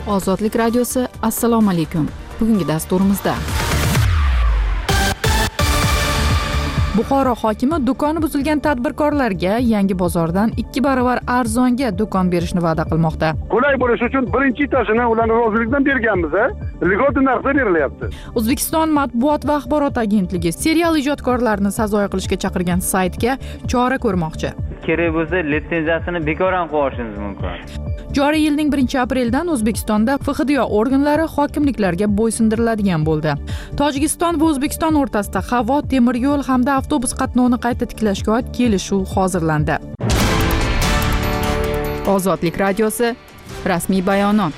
Ozodlik radiosi, assalomu alaykum. Bugungi dasturimizda Buxoro hokimi do'koni buzilgan tadbirkorlarga yangi bozordan 2 barobar arzonga do'kon berishni va'da qilmoqda. Qulay bo'lish uchun birinchi etajini ularning rozilikdan berganmiz, ligoti narxda berilyapti. O'zbekiston matbuot va axborot agentligi serial ijodkorlarini sazoyi qilishga chaqirgan saytga chora ko'rmoqchi. Kerak bo'lsa, litsenziyasini bekor ham qo'yishingiz mumkin. Joriy yilning 1-apreldan O'zbekistonda FXDO organlari hokimliklarga bo'ysundiriladigan bo'ldi. Tojikiston va O'zbekiston o'rtasida havo, temir yo'l hamda avtobus qatnovini qayta tiklashga oid kelishuv hozirlandi. Ozodlik radiosi, rasmiy bayonot.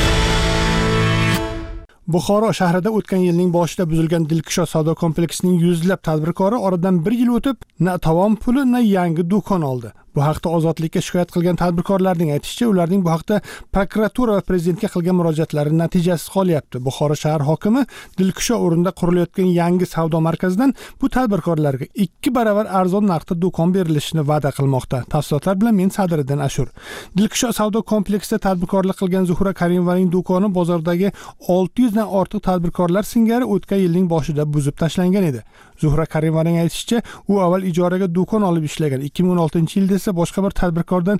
Buxoro shahrida o'tgan yilning boshida buzilgan Dilkusho savdo kompleksining yuzlab tadbirkori oradan 1 yil o'tib, na tovon puli, na yangi do'kon oldi. Bu haqda Ozodlikka shikoyat qilgan tadbirkorlarning aytishicha, ularning bu haqda prokuratura va prezidentga qilgan murojaatlari natijasiz qolyapti. Buxoro shahar hokimi Dilkusho o'rnida qurilayotgan yangi savdo markazidan bu tadbirkorlarga 2 barobar arzon narxda do'kon berilishini va'da qilmoqda. Tafsilotlar bilan men Sadriddin Ashur. Dilkusho savdo kompleksida tadbirkorlik qilgan Zuhra Karimovaning do'koni bozordagi 600 dan ortiq tadbirkorlar singari o'tgan yilning boshida buzib tashlangan edi. Zuhra Karimovaning aytishicha, u avval ijoraga do'kon olib ishlagan. 2016-yilda esa boshqa bir tadbirkordan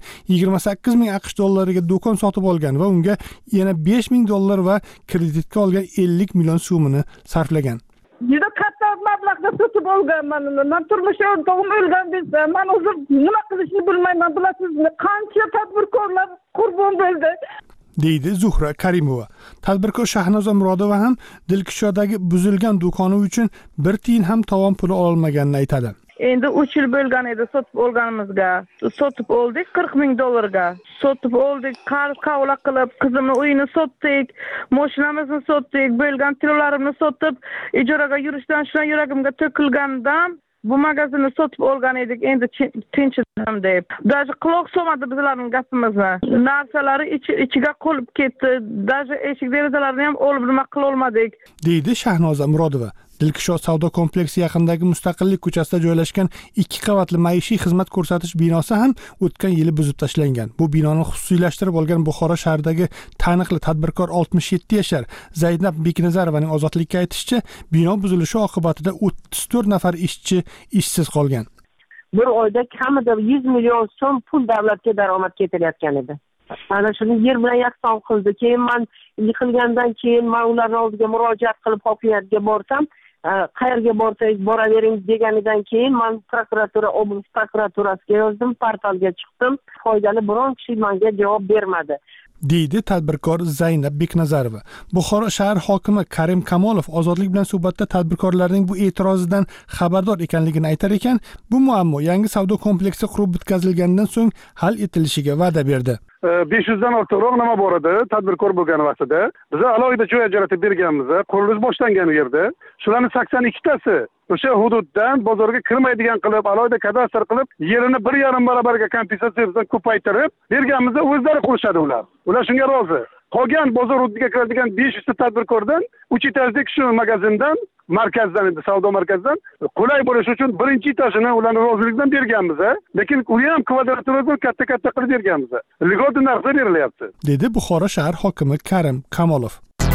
28 ming AQSh dollariga do'kon sotib olgan va unga yana 5 ming dollar va kreditga olgan 50 million so'mini sarflagan. Juda katta mablag'da sotib olganman. Men turmush o'rtog'im o'lgan desa, men hozir nima qilishni bilmayman. Bilasizmi, qancha tadbirkorlar qurbon bo'ldi, deydi Zuhra Karimova. Tadbirkor Shahnoza Murodova ham Dilkushodagi buzilgan do'koni uchun 1 tiyin ham tovon puli olmaganini aytadi. Endi 3 yil bo'lgan edi sotib olganimizga. Sotib oldik 40 ming dollarga. Sotib oldik, qarz qavla qilib, qizimning uyini sotdik, mashinamizni sotdik, bo'lgan tillarimni sotib, ijoraga yurishdan shuna yuragimga to'kilgandan bu magazinni sotib olgan edik, endi tinchdim deb. Даже quloq solmadi bizlarning gapimizni. Narsalari ichiga qolib ketdi. Даже eshik derazalarini ham olib nima qila olmadik, deydi Shahnoza Murodova. Dilkusho savdo kompleksi yaqinidagi Mustaqillik ko'chasida joylashgan 2 qavatli maishiy xizmat ko'rsatish binosi ham o'tgan yili buzib tashlangan. Bu binoni xususiylashtirib olgan Buxoro shahridagi taniqli tadbirkor 67 yashar Zaynab Beknazarovaning Ozodlikka aytishicha, bino buzilishi oqibatida 34 nafar ishchi ishsiz qolgan. Bir oyda kamida 100 million so'm pul davlatga daromad keltirayotgan edi. Ana shuni yer bilan yakson qildi. Keyin men yiqilgandan keyin men ularning oldiga murojaat qilib hokimiyatga borsam, qayerga borsangiz boravering deganidan keyin men prokuratura, oblast prokuraturasiga yozdim, portalga chiqdim. Foydali biron kishi menga javob bermadi, deydi tadbirkor Zaynab Beknazarova. Buxoro shahar hokimi Karim Kamolov Ozodlik bilan suhbatda tadbirkorlarning bu e'tirozidan xabardor ekanligini aytar ekan, bu muammo yangi savdo kompleksi qurib bitkazilgandan so'ng hal etilishiga va'da berdi. 500 dan ortiqroq nima bor edi tadbirkor bo'lgan vaqtida. Biz alohida joy ajratib berganmiz, qurilish boshlangan yerda. Shularning 82 tasi o'sha hududdan bozorga kirmaydigan qilib, alohida kadastr qilib, yerini 1,5 barobarga kompensatsiyadan ko'paytirib berganmiz, o'zlari qurishadi ular. Ular shunga rozi. Qolgan bozor hududiga kiradigan 500 ta tadbirkordan 3 etajlik shu magazindan, markazdan edi, savdo markazidan qulay bo'lish uchun birinchi etajini ularning roziligidan berganmiz, lekin uni ham kvadraturada katta qilib berganmiz. Ligoti narxda berilyapti, dedi Buxoro shahar hokimi Karim Kamolov.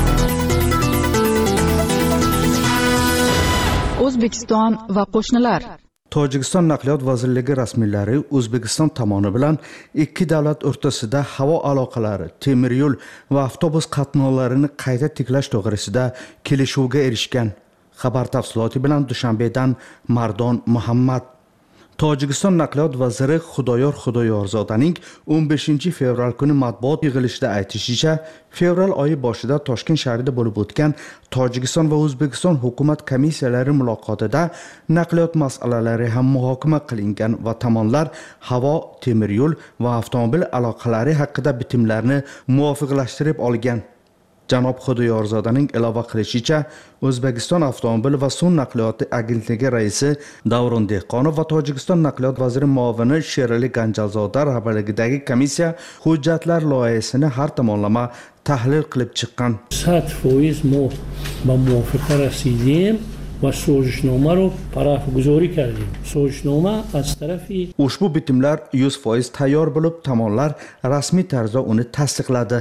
O'zbekiston va qo'shnilar. Tojikiston Naqliyot vazirligi rasmiylari O'zbekiston tomoni bilan 2 davlat o'rtasida havo aloqalari, temir yo'l va avtobus qatnovlarini qayta tiklash to'g'risida kelishuvga erishgan. Xabar tafsiloti bilan Dushanbedan Mardon Muhammad. Tojikiston Naqliyot vaziri Xudoyor Xudoyorzodaning 15 fevral kuni matbuot yig'ilishida aytishicha, fevral oyi boshida Toshkent shahrida bo'lib o'tgan Tojikiston va O'zbekiston hukumat komissiyalari muloqotida naqliyot masalalari ham muhokama qilingan va tomonlar havo, temir yo'l va avtomobil aloqalari haqida bitimlarni muvofiqlashtirib olgan. Janob Xudoyorzodaning ilova qilishicha, O'zbekiston avtomobil va suv naqliyoti agentligi raisi Davron Dehqonov va Tojikiston naqliyot vaziri muovini Sherali Ganjalzoda rahbarligidagi komissiya hujjatlar loyihasini har tomonlama tahlil qilib chiqqan. 100% ما موافقه رسیدیم و سوژنامه رو پرافگذاری کردیم. سوژنامه از طرفی ushbu bitimlar 100% tayyor bo'lib, tomonlar rasmiy tarzda uni tasdiqladi.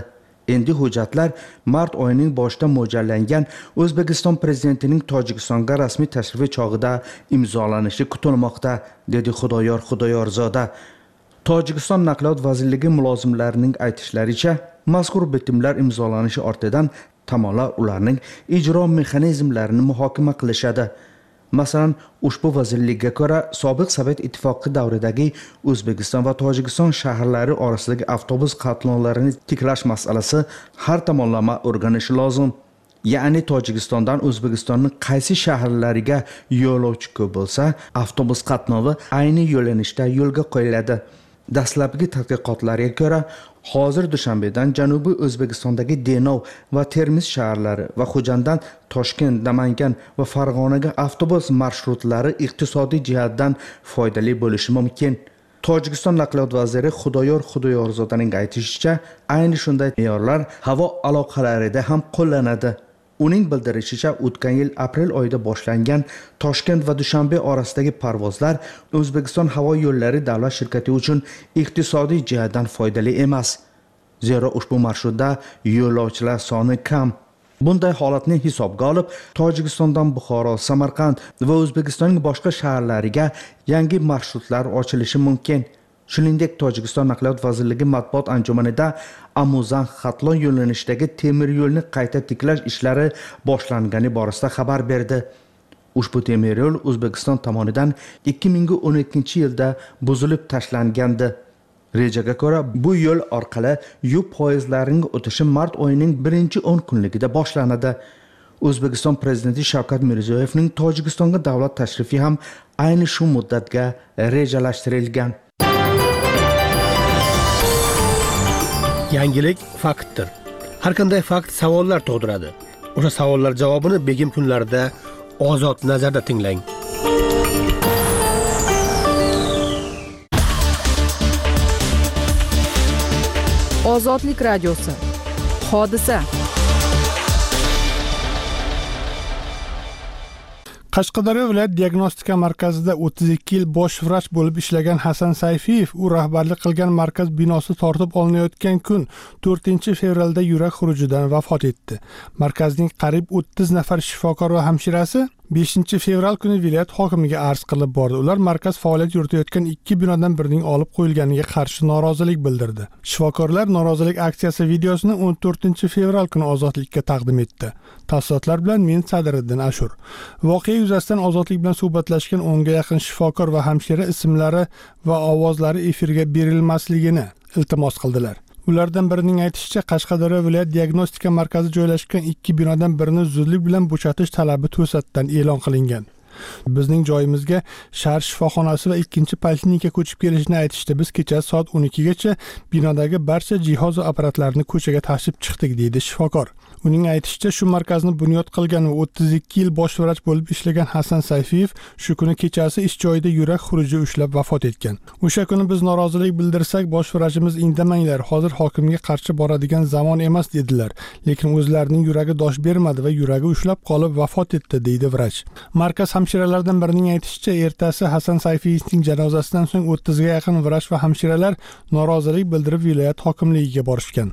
Endi hujjatlar mart oyining boshida mo'ljallangan O'zbekiston prezidentining Tojikistonga rasmiy tashrifi chog'ida imzolanishi kutilmoqda, dedi Xudoyor Xudoyorzoda. Tojikiston Naqliyoot vazirligi mulozimlarining aytishlaricha, mazkur bitimlar imzolanishi ortidan tomonlar ularning ijro mexanizmlarini muhokama qilishadi. Masalan, ushbu vazirlikka ko'ra, sobiq Sovet ittifoqi davridagi O'zbekiston va Tojikiston shaharlari orasidagi avtobus qatnovlarini tiklash masalasi har tomonlama o'rganishi lozim. Ya'ni Tojikistondan O'zbekistonning qaysi shaharlariga yo'lovchi ko'p bo'lsa, avtobus qatnovi ayni yo'nalishda yo'lga qo'yiladi. Dastlabki tadqiqotlarga ko'ra, hozir Dushanbedan Janubiy O'zbekistondagi Denov va Termiz shaharlari va Xo'jandan Toshkent, Namangan va Farg'onaga avtobus marsrutlari iqtisodiy jihatdan foydali bo'lishi mumkin. Tojikiston Naqliyoot vaziri Xudoyor Xudoyorzodaning aytishicha, ayni shunday me'yorlar havo aloqalarida ham qo'llanadi. Uning bildirishicha, o'tgan yil aprel oyida boshlangan Toshkent va Dushanbe orasidagi parvozlar O'zbekiston havo yo'llari davlat shirkati uchun iqtisodiy jihatdan foydali emas. Zero ushbu marshrutda yo'lovchilar soni kam. Bunday holatni hisobga olib, Tojikistondan Buxoro, Samarqand va O'zbekistonning boshqa shaharlariga yangi marshrutlar ochilishi mumkin. Shuningdek, Tojikiston Naqliyoot vazirligi matbuot anjumanida Amuzan-Xatlon yo'nalishidagi temir yo'lni qayta tiklash ishlari boshlangani borasida xabar berdi. Ushbu temir yo'l O'zbekiston tomonidan 2012-yilda buzilib tashlangandi. Rejaga ko'ra, bu yo'l orqali yuk poyezdlarining o'tishi mart oyining 1-10 kunligida boshlanadi. O'zbekiston prezidenti Shavkat Mirziyoyevning Tojikistonga davlat tashrifi ham ayni shu muddatga rejalashtirilgan. Yangilik faktdir. Har qanday fakt savollar tug'diradi. O'sha savollar javobini begim kunlarida ozod nazarda tinglang. Ozodlik radiosi. Hodisa. Qashqadaryo viloyat diagnostika markazida 32 yil bosh vrach bo'lib ishlagan Hasan Sayfiyev u rahbarlik qilgan markaz binosi tortib olinayotgan kun 4-fevralda yurak xurujidan vafot etdi. Markazning qariyb 30 nafar shifokor va hamshirasi 5-fevral kuni viloyat hokimiga arz qilib bordi. Ular markaz faoliyat yuritayotgan 2 binodan birining olib qo'yilganiga qarshi norozilik bildirdi. Shifokorlar norozilik aksiyasi videosini 14-fevral kuni Ozodlikka taqdim etdi. Tafsilotlar bilan men Sadiriddin Ashur. Voqea yuzasidan Ozodlik bilan suhbatlashgan 10 ga yaqin shifokor va hamshira ismlari va ovozlari efirga berilmasligini iltimos qildilar. Ulardan birining aytishicha, Qashqadaryo viloyat diagnostika markazi joylashgan 2 binodan birini zudlik bilan bo'shatish talabi to'satdan e'lon qilingan. Bizning joyimizga shahar shifoxonasi va 2-poliklinika ko'chib kelishini aytishdi. Biz kecha soat 12 gacha binodagi barcha jihoz va apparatlarni ko'chaga tashib chiqdik, deydi shifokor. Uning aytishicha, shu markazni bunyod qilgan va 32 yil bosh vrach bo'lib ishlagan Hasan Sayfiyev shu kuni kechasi ish joyida yurak xuruji ushlab vafot etgan. O'sha kuni biz norozilik bildirsak, bosh vrachimiz indamanglar, hozir hokimga qarshi boradigan zamon emas dedilar. Lekin o'zlarining yuragi dosh bermadi va yuragi ushlab qolib vafot etdi, deydi vrach. Markaz hamshiralardan birining aytishicha, ertasi Hasan Sayfiyevning janozasidan so'ng 30 ga yaqin vrach va hamshiralar norozilik bildirib viloyat hokimligiga borishgan.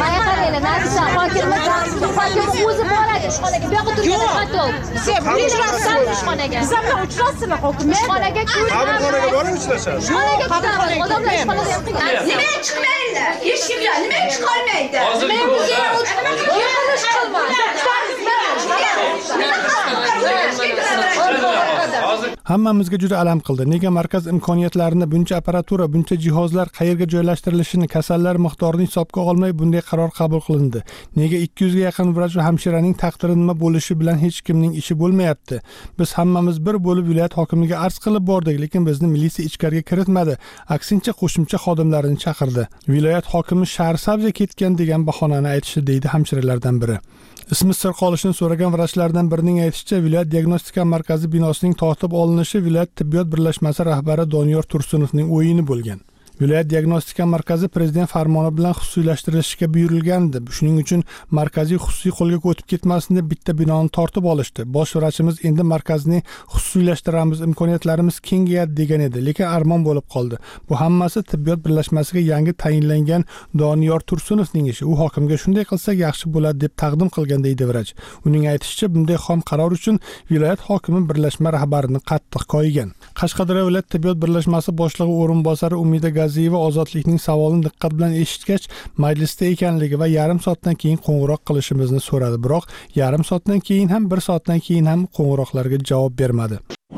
Hammamizga juda alam qildi. Nega markaz imkoniyatlarini, buncha apparatura, buncha jihozlar qayerga joylashtirilishini, kasallar miqdorini hisobga olmay bunday qaror qabul qilindi? Nega 200 ga yaqin vrach va hamshiraning taqdiri nima bo'lishi bilan hech kimning ishi bo'lmayapti? Biz hammamiz bir bo'lib viloyat hokimiga arz qilib bordik, lekin bizni militsiya ichkariga kiritmadi. Aksincha qo'shimcha xodimlarini chaqirdi. Viloyat hokimi Shahrisabzga ketgan degan bahonani aytishdi, deydi hamshiralardan biri. Ismi sir qolishini so'ragan vrachlardan birining aytishicha, viloyat diagnostika markazi binosining tortib olinishi viloyat tibbiyot birlashmasi rahbari Doniyor Tursunovning o'yini bo'lgan. Viloyat diagnostika markazi prezident farmoni bilan xususiylashtirilishga buyurilgandi. Shuning uchun markaziy xususiy qo'lga o'tib ketmasin deb bitta binoni tortib olishdi. Bosh vrachimiz endi markazni xususiylashtiramiz, imkoniyatlarimiz kengayadi degan edi, lekin armon bo'lib qoldi. Bu hammasi tibbiyot birlashmasiga yangi tayinlangan Doniyor Tursunovning ishi. U hokimga shunday qilsak yaxshi bo'ladi deb taqdim qilgan deydi vrach. Uning aytishicha, bunday xom qaror uchun viloyat hokimi birlashma rahbarini qattiq koyigan. Qashqadaryo viloyat tibbiyot birlashmasi boshlig'i o'rinbosari Umida Gaziyeva ozodlikning savolini diqqat bilan eshitgach, majlisda ekanligi va yarim soatdan keyin qo'ng'iroq qilishimizni so'radi. Biroq yarim soatdan keyin ham 1 soatdan keyin ham qo'ng'iroqlarga javob bermadi.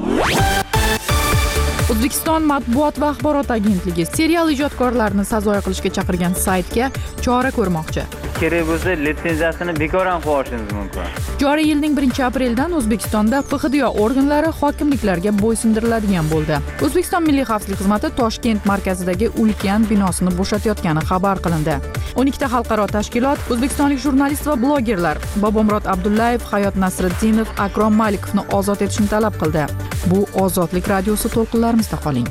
O'zbekiston matbuot va axborot agentligi serial ijodkorlarini sazoy qilishga chaqirgan saytga chora ko'rmoqchi. Kerak bo'lsa, litsenziyasini bekor ham qo'yishingiz mumkin. Joriy yilning 1-apreldan O'zbekistonda FHDYO organlari hokimliklarga bo'ysundiriladigan bo'ldi. O'zbekiston Milliy xavfsizlik xizmati Toshkent markazidagi ulkan binosini bo'shatayotgani xabar qilindi. 12 ta xalqaro tashkilot o'zbekistonlik jurnalist va blogerlar Bobomurod Abdullayev, Hayot Nasriddinov, Akrom Malikovni ozod etishni talab qildi. Bu Ozodlik radiosi to'lqinlarimizda qoling.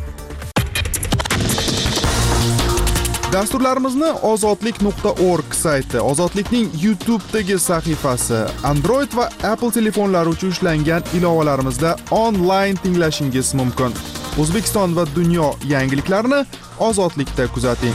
Dasturlarimizni ozodlik.org sayti, Ozodlikning YouTube'dagi sahifasi, Android va Apple telefonlari uchun ishlangan ilovalarimizda onlayn tinglashingiz mumkin. O'zbekiston va dunyo yangiliklarini Ozodlikda kuzating.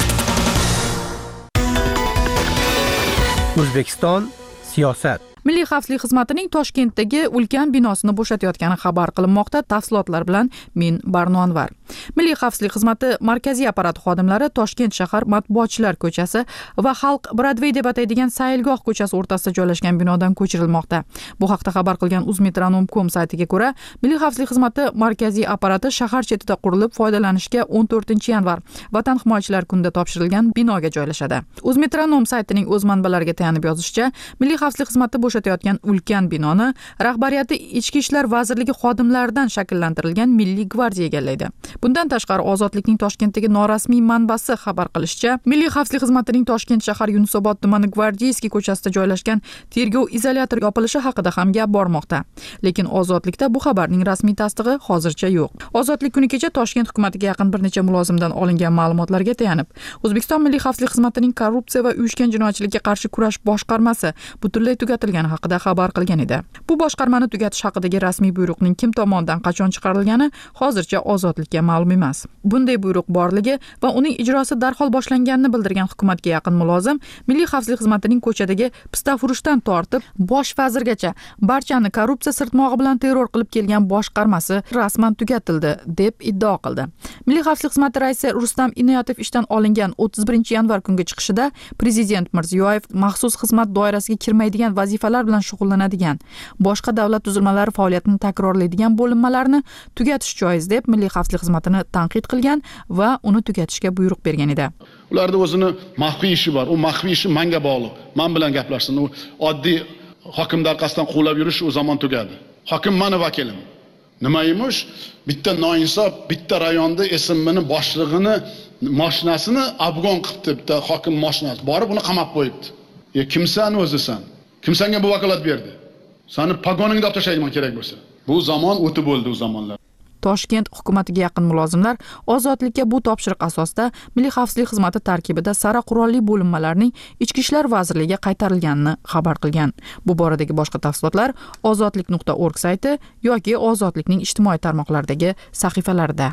O'zbekiston siyosat. Milliy xavfsizlik xizmatining Toshkentdagi ulkan binosini bo'shatayotgani xabar qilinmoqda. Tafsilotlar bilan men Barno Anvar. Milliy xavfsizlik xizmati markaziy apparati xodimlari Toshkent shahar Matbuotchilar ko'chasi va Xalq Broadway deb ataydigan Sayilgoh ko'chasi o'rtasida joylashgan binodan ko'chirilmoqda. Bu haqda xabar qilgan uzmetronom.com saytiga ko'ra, Milliy xavfsizlik xizmati markaziy apparati shahar chetida qurilib, foydalanishga 14-yanvar Vatan himoyachilari kunida topshirilgan binoga joylashadi. Uzmetronom saytining o'z manbalariga tayanib yozishicha, Milliy xavfsizlik xizmati bo'shatayotgan ulkan binoni rahbariyati Ichki ishlar vazirligi xodimlaridan shakllantirilgan Milliy gvardiya egallaydi. Bundan tashqari Ozodlikning Toshkentdagi norasmiy manbasi xabar qilishicha, Milliy xavfsizlik xizmatining Toshkent shahar Yunusobod tumani Gvardiyskiy ko'chasida joylashgan tergov izolyatori yopilishi haqida ham gap bormoqda. Lekin Ozodlikda bu xabarning rasmiy tasdig'i hozircha yo'q. Ozodlik kuni kecha Toshkent hukumatiga yaqin bir necha mulozimdan olingan ma'lumotlarga tayanib, O'zbekiston Milliy xavfsizlik xizmatining korrupsiya va uyushgan jinoyatchilikka qarshi kurash boshqarmasi butunlay tugatilgani haqida xabar qilgan edi. Bu boshqarmani tugatish haqidagi rasmiy buyruqning kim tomonidan qachon chiqarilgani hozircha Ozodlikka ma'lum emas. Bunday buyruq borligi va uning ijrosi darhol boshlanganini bildirgan hukumatga yaqin mulozim Milliy xavfsizlik xizmatining ko'chadagi pistafurushdan tortib bosh vazirgacha barchani korrupsiya sirtmog'i bilan terror qilib kelgan boshqarmasi rasman tugatildi deb iddao qildi. Milliy xavfsizlik xizmati raisi Rustam Inoyatov ishdan olingan 31-yanvar kungi chiqishida Prezident Mirziyoyev maxsus xizmat doirasiga kirmaydigan vazifalar bilan shug'ullanadigan, boshqa davlat tuzilmalari faoliyatini takrorlaydigan bo'linmalarni tugatish joiz deb Milliy xavfsizlik xizmatini tanqid qilgan va uni tugatishga buyruq bergan edi. Ularda o'zini maxfiy ishi bor. U maxfiy ishi menga bog'liq. Men bilan gaplashsin. U oddiy hokimning orqasidan quvlab yurish o zaman tugadi. Hokim meni vakilim. Nima emish? Bitta noinsof, bitta rayonda SMMni boshlig'ini mashinasini afg'on qilibdi, bitta hokim mashinasi. Borib uni qamab qo'yibdi. Kimsan o'zisan? Kim senga bu vakolat berdi? Seni pagoningda olib tashlayman kerak bo'lsa. Bu zamon o'tib bo'ldi u zamonlar. Toshkent hukumatiga yaqin mulozimlar Ozodlikka bu topshiriq asosida Milliy xavfsizlik xizmati tarkibida sara qurolli bo'linmalarning Ichki ishlar vazirligiga qaytarilganini xabar qilgan. Bu boradagi boshqa tafsilotlar ozodlik.org sayti yoki Ozodlikning ijtimoiy tarmoqlardagi sahifalarida.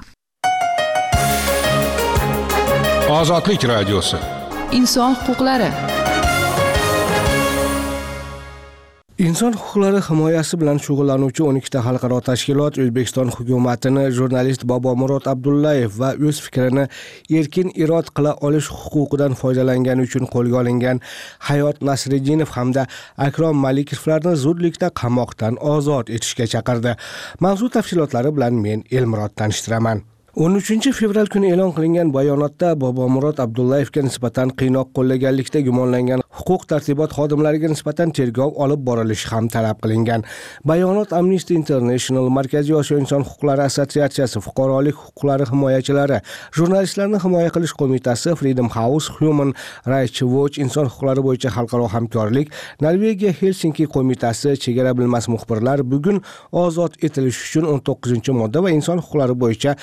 Ozodlik radiosi. Inson huquqlari. Inson huquqlari himoyasi bilan shug'ullanuvchi 12 ta xalqaro tashkilot O'zbekiston hukumatini jurnalist Bobomurod Abdullayev va o'z fikrini erkin irod qila olish huquqidan foydalangani uchun qo'lga olingan Hayot Nasriddinov hamda Akrom Malikovlarni zudlikda qamoqdan ozod etishga chaqirdi. Mavzu tafsilotlari bilan men Elmurod tanishtiraman. 13 fevral kuni e'lon qilingan bayonotda Bobomurod Abdullayevga nisbatan qiynoq qo'llaganlikda gumonlangan huquq tartibot xodimlariga nisbatan tergov olib borilishi ham talab qilingan. Bayonot Amnesty International, Markaziy Osiyo inson huquqlari assotsiatsiyasi, fuqarolik huquqlari himoyachilari, jurnalistlarni himoya qilish qo'mitasi, Freedom House, Human Rights Watch, inson huquqlari bo'yicha xalqaro hamkorlik, Norvegiya Helsinki qo'mitasi, chegara bilmas muxbirlar bugun ozod etilish uchun 19-modda va inson huquqlari bo'yicha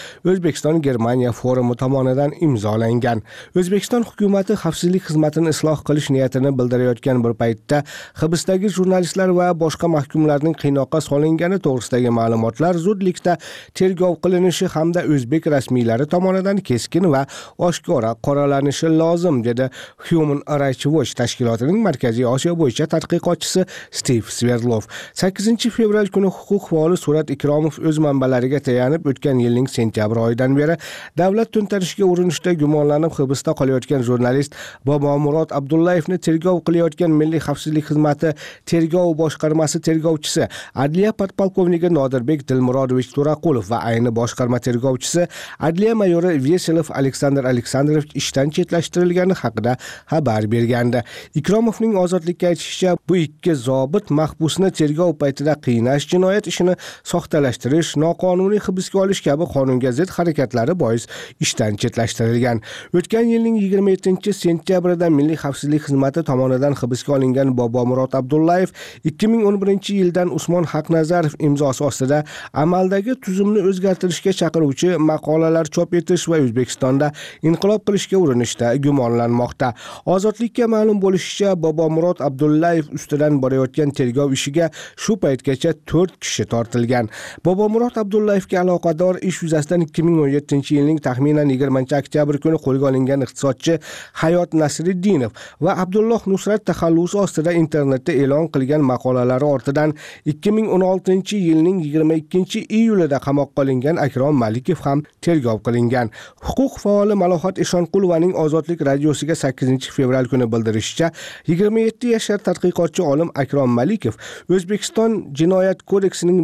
O'zbekiston Germaniya forumi tomonidan imzolangan. O'zbekiston hukumati xavfsizlik xizmatini isloh qilish niyatini bildirayotgan bir paytda hibsdagi jurnalistlar va boshqa mahkumlarning qiynoqqa solingani to'g'risidagi ma'lumotlar zudlikda tergov qilinishi hamda o'zbek rasmiylari tomonidan keskin va oshkora qoralanishi lozim, dedi Human Rights Watch tashkilotining Markaziy Osiyo bo'yicha tadqiqotchisi Steve Sverdlov. 8 fevral kuni huquq faoli Surat Ikromov o'z manbalariga tayanib o'tgan yilning sentyabr oyidan beri davlat to'ntarishiga urinishda gumonlanib hibsda qolayotgan jurnalist Bobomurod Abdullayevni tergov qilayotgan Milliy xavfsizlik xizmati tergov boshqarmasi tergovchisi Adliya podpolkovniki Nodirbek Dilmurodovich To'raqulov va ayni boshqarma tergovchisi Adliya mayori Veselov Aleksandr Aleksandrovich ishdan chetlashtirilgani haqida xabar bergandi. Ikromovning ozodlikka aytishicha, bu ikki zobit mahbusni tergov paytida qiynash, jinoyat ishini soxtalashtirish, noqonuniy hibsga olish kabi qonunga zid harakatlari bois ishdan chetlashtirilgan. O'tgan yilning 27-sentyabrida Milliy xavfsizlik xizmati tomonidan hibsga olingan Bobomurod Abdullayev 2011-yildan Usmon Haqnazarov imzosi ostida amaldagi tuzumni o'zgartirishga chaqiruvchi maqolalar chop etish va O'zbekistonda inqilob qilishga urinishda gumonlanmoqda. Ozodlikka ma'lum bo'lishicha, Bobomurod Abdullayev ustidan borayotgan tergov ishiga shu paytgacha 4 kishi tortilgan. Bobomurod Abdullayevga aloqador ish yuzasidan 2017-yilning taxminan 20-oktyabr kuni qo'lga olingan iqtisodchi Hayot Nasriddinov va Abdulloh Nusrat taxallusi ostida internetda e'lon qilgan maqolalari ortidan 2016-yilning 22-iyulida qamoqqa olingan Akrom Malikov ham tergov qilingan. Huquq faoli Malohat Eshonqulovaning Ozodlik radiosiga 8 fevral kuni bildirishicha, 27 yashar tadqiqotchi olim Akrom Malikov O'zbekiston Jinoyat kodeksining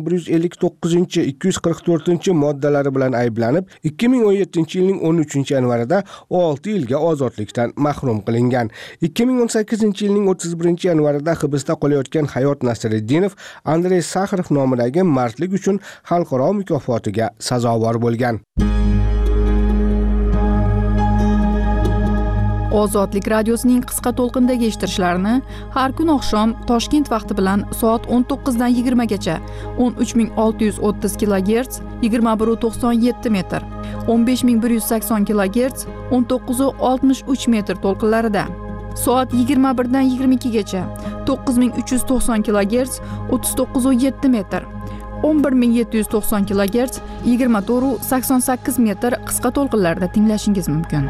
159-244-moddalari bilan ayblanib, 2017-yilning 13-yanvarida 6 yilga ozodlikdan mahrum qilingan. 2018-yilning 31-yanvarida hibsda qolayotgan Hayot Nasriddinov Andrey Sakharov nomidagi mardlik uchun xalqaro mukofotiga sazovor bo'lgan. Ozodlik radiosining qisqa to'lqindagi eshittirishlarini har kun oqshom Toshkent vaqti bilan soat 19 dan 20 gacha 13630 kHz 2197 metr, 15180 kHz 1963 metr to'lqinlarida, soat 21 dan 22 gacha 9390 kHz 3907 metr, 11790 kHz 2488 metr qisqa to'lqinlarda tinglashingiz mumkin.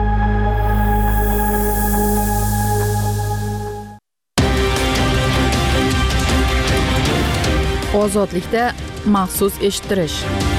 Ozodlikda maxsus eshittirish.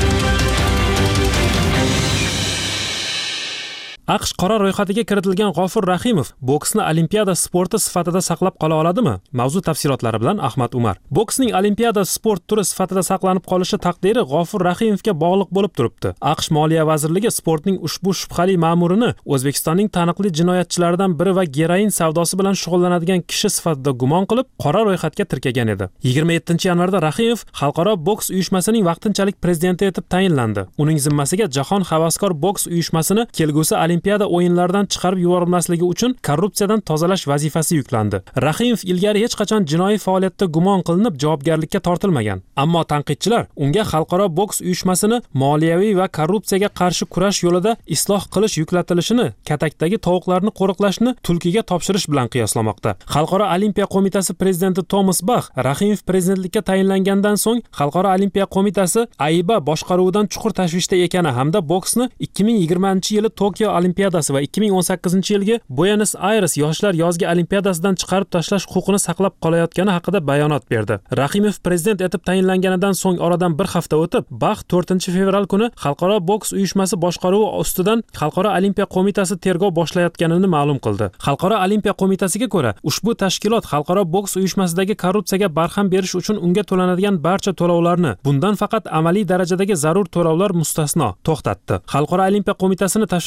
AQSh qora ro'yxatiga kiritilgan G'ofur Rahimov boksni olimpiada sporti sifatida saqlab qola oladimi? Mavzu tafsilotlari bilan Ahmad Umar. Boksning olimpiada sport turi sifatida saqlanib qolishi taqdiri G'ofur Rahimovga bog'liq bo'lib turibdi. AQSh Moliya vazirligi sportning ushbu shubhali ma'murini O'zbekistonning taniqli jinoyatchilaridan biri va geroin savdosi bilan shug'ullanadigan kishi sifatida gumon qilib, qora ro'yxatga tirkagan edi. 27-yanvarda Rahimov Xalqaro boks uyushmasining vaqtinchalik prezidenti etib tayinlandi. Uning zimmasiga Jahon havaskor boks uyushmasini kelgusi Olimpiada o'yinlaridan chiqarib yuborilmasligi uchun korrupsiyadan tozalash vazifasi yuklandi. Rahimov ilgari hech qachon jinoiy faoliyatda gumon qilinib javobgarlikka tortilmagan. Ammo tanqidchilar unga Xalqaro boks uyushmasini moliyaviy va korrupsiyaga qarshi kurash yo'lida isloh qilish yuklatilishini, katakdagi tovuqlarni qo'riqlashni tulkiga topshirish bilan qiyoslamoqda. Xalqaro olimpiya qo'mitasi prezidenti Thomas Bach Rahimov prezidentlikka tayinlangandan so'ng Xalqaro olimpiya qo'mitasi AIBA boshqaruvidan chuqur tashvishda ekani hamda boksni 2020-yili Tokio olimpiadasi va 2018-yilgi Buenos Aires yoshlar yozgi olimpiadasidan chiqarib tashlash huquqini saqlab qolayotgani haqida bayonot berdi. Rahimov prezident etib tayinlanganidan so'ng oradan bir hafta o'tib, Bach 4-fevral kuni Xalqaro boks uyushmasi boshqaruvi ustidan Xalqaro olimpiya qo'mitasi tergov boshlayotganini ma'lum qildi. Xalqaro olimpiya qo'mitasiga ko'ra, ushbu tashkilot Xalqaro boks uyushmasidagi korrupsiyaga barham berish uchun unga to'lanadigan barcha to'lovlarni, bundan faqat amaliy darajadagi zarur to'lovlar mustasno, to'xtatdi. Xalqaro olimpiya qo'mitasini tashvishga solayotgan